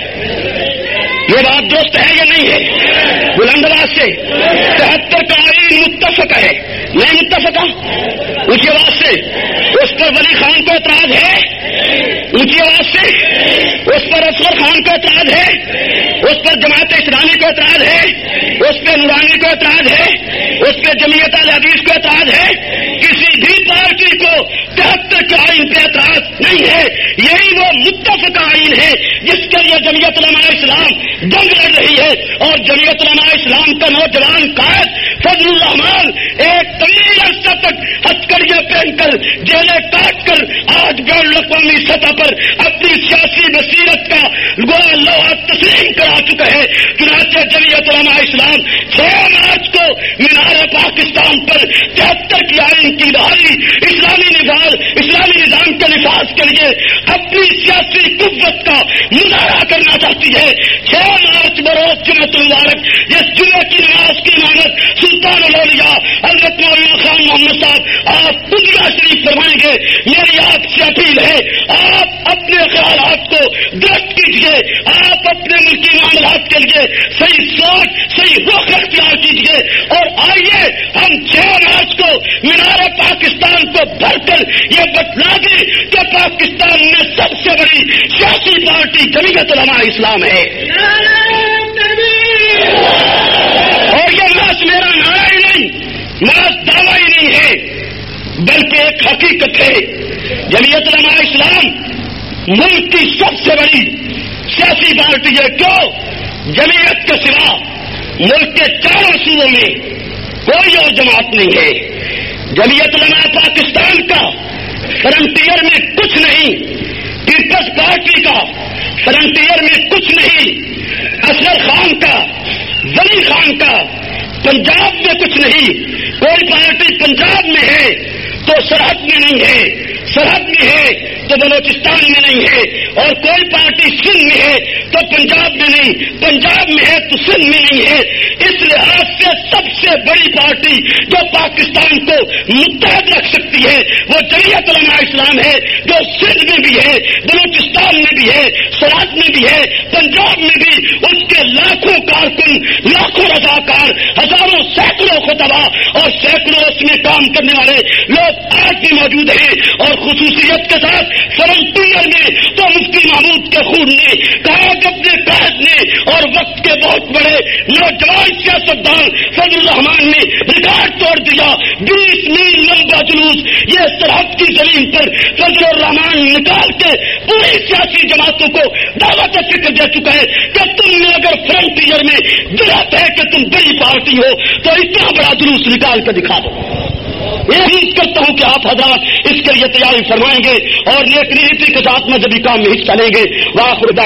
یہ بات درست ہے یا نہیں ہے؟ بلند آواز سے تہتر کا آئین متفق ہے, نہیں متفقہ؟ اونچی آواز سے اس پر ولی خان کو اعتراض ہے, اونچی آواز سے اس پر اصغر خان کو اعتراض ہے, اس پر جماعت اسلامی کو اعتراض ہے, اس پہ نورانی کو اعتراض ہے, اس پہ جمعیت اہل حدیث کو اعتراض ہے. کسی بھی پارٹی کو تہتر کے آئین پہ اعتراض نہیں ہے. یہی وہ متفقہ آئین ہے جس کے لیے جمعیت علماء اسلام جنگ لڑ رہی ہے, اور جمعیت علماء اسلام کا نوجوان قائد فضل الرحمان ایک طویل عرصہ تک ہتھکڑیاں پہن کر جیلیں کاٹ کر آج بین الاقوامی سطح پر اپنی سیاسی بصیرت کا گویا لوہا تسلیم کرا چکا ہے. چنانچہ جمعیت علماء اسلام چھ مارچ کو مینار پاکستان پر تہتر کی آئین کی بحالی, اسلامی نظام اسلامی نظام کے نفاذ کے لیے اپنی سیاسی قوت کا مظاہرہ کرنا چاہتی ہے. چھ مارچ بروز جمعۃ المبارک جس جمعے کی نماز کی امامت سلطان الاولیاء حضرت مولانا خان محمد صاحب آپ پنجہ شریف فرمائیں گے. میری آپ سے اپیل ہے, آپ اپنے خیالات کو درست کیجیے, آپ اپنے ملکی معاملات کے لیے صحیح سوچ صحیح رخ اختیار کیجیے, اور آئیے ہم چھ مارچ کو مینار پاکستان کو بھر کر یہ بتلا دیں کہ پاکستان میں سب سے بڑی سیاسی پارٹی جمعیت علماء اسلام ہے. اور یہ محض میرا نعرہ ہی نہیں, محض دعویٰ ہی نہیں ہے, بلکہ ایک حقیقت ہے. جمعیت علماء اسلام ملک کی سب سے بڑی سیاسی پارٹی ہے. کیوں؟ جمعیت کے سوا ملک کے چاروں صوبوں میں کوئی اور جماعت نہیں ہے. جمعیت علماء پاکستان کا فرنٹیئر میں کچھ نہیں، پیپلز پارٹی کا فرنٹیئر میں کچھ نہیں، اصغر خان کا، ولی خان کا پنجاب میں کچھ نہیں. کوئی پارٹی پنجاب میں ہے تو سرحد میں نہیں ہے، سرحد میں ہے تو بلوچستان میں نہیں ہے، اور کوئی پارٹی سندھ میں ہے تو پنجاب میں نہیں، پنجاب میں ہے تو سندھ میں نہیں ہے. اس لحاظ سے سب سے بڑی پارٹی جو پاکستان کو متحد رکھ سکتی ہے وہ جمعیت علماء اسلام ہے، جو سندھ میں بھی ہے، بلوچستان میں بھی ہے، سرحد میں بھی ہے، پنجاب میں بھی. اس کے لاکھوں کارکن، لاکھوں رضاکار، ہزاروں سینکڑوں خطبہ اور سینکڑوں اس میں کام کرنے والے لوگ آج بھی موجود ہیں. اور خصوصیت کے ساتھ فرنٹیئر میں تو مفتی محمود کے خون نے، کاغذ اپنے قائد نے اور وقت کے بہت بڑے نوجوان سیاستدان فضل الرحمان نے ریکارڈ توڑ دیا. بیس میل لمبا جلوس یہ سرحد کی زمین پر فضل الرحمان نکال کے پوری سیاسی جماعتوں کو دعوت فکر دے چکا ہے کہ تم نے اگر فرنٹیئر میں جرأت ہے کہ تم بڑی پارٹی ہو تو اتنا بڑا جلوس نکال کے دکھا دو. یہ امید کرتا ہوں کہ آپ حضرات اس کے لیے تیاری فرمائیں گے اور نیک نیتی کے ساتھ مذہبی کام میں حصہ لیں گے. وآخر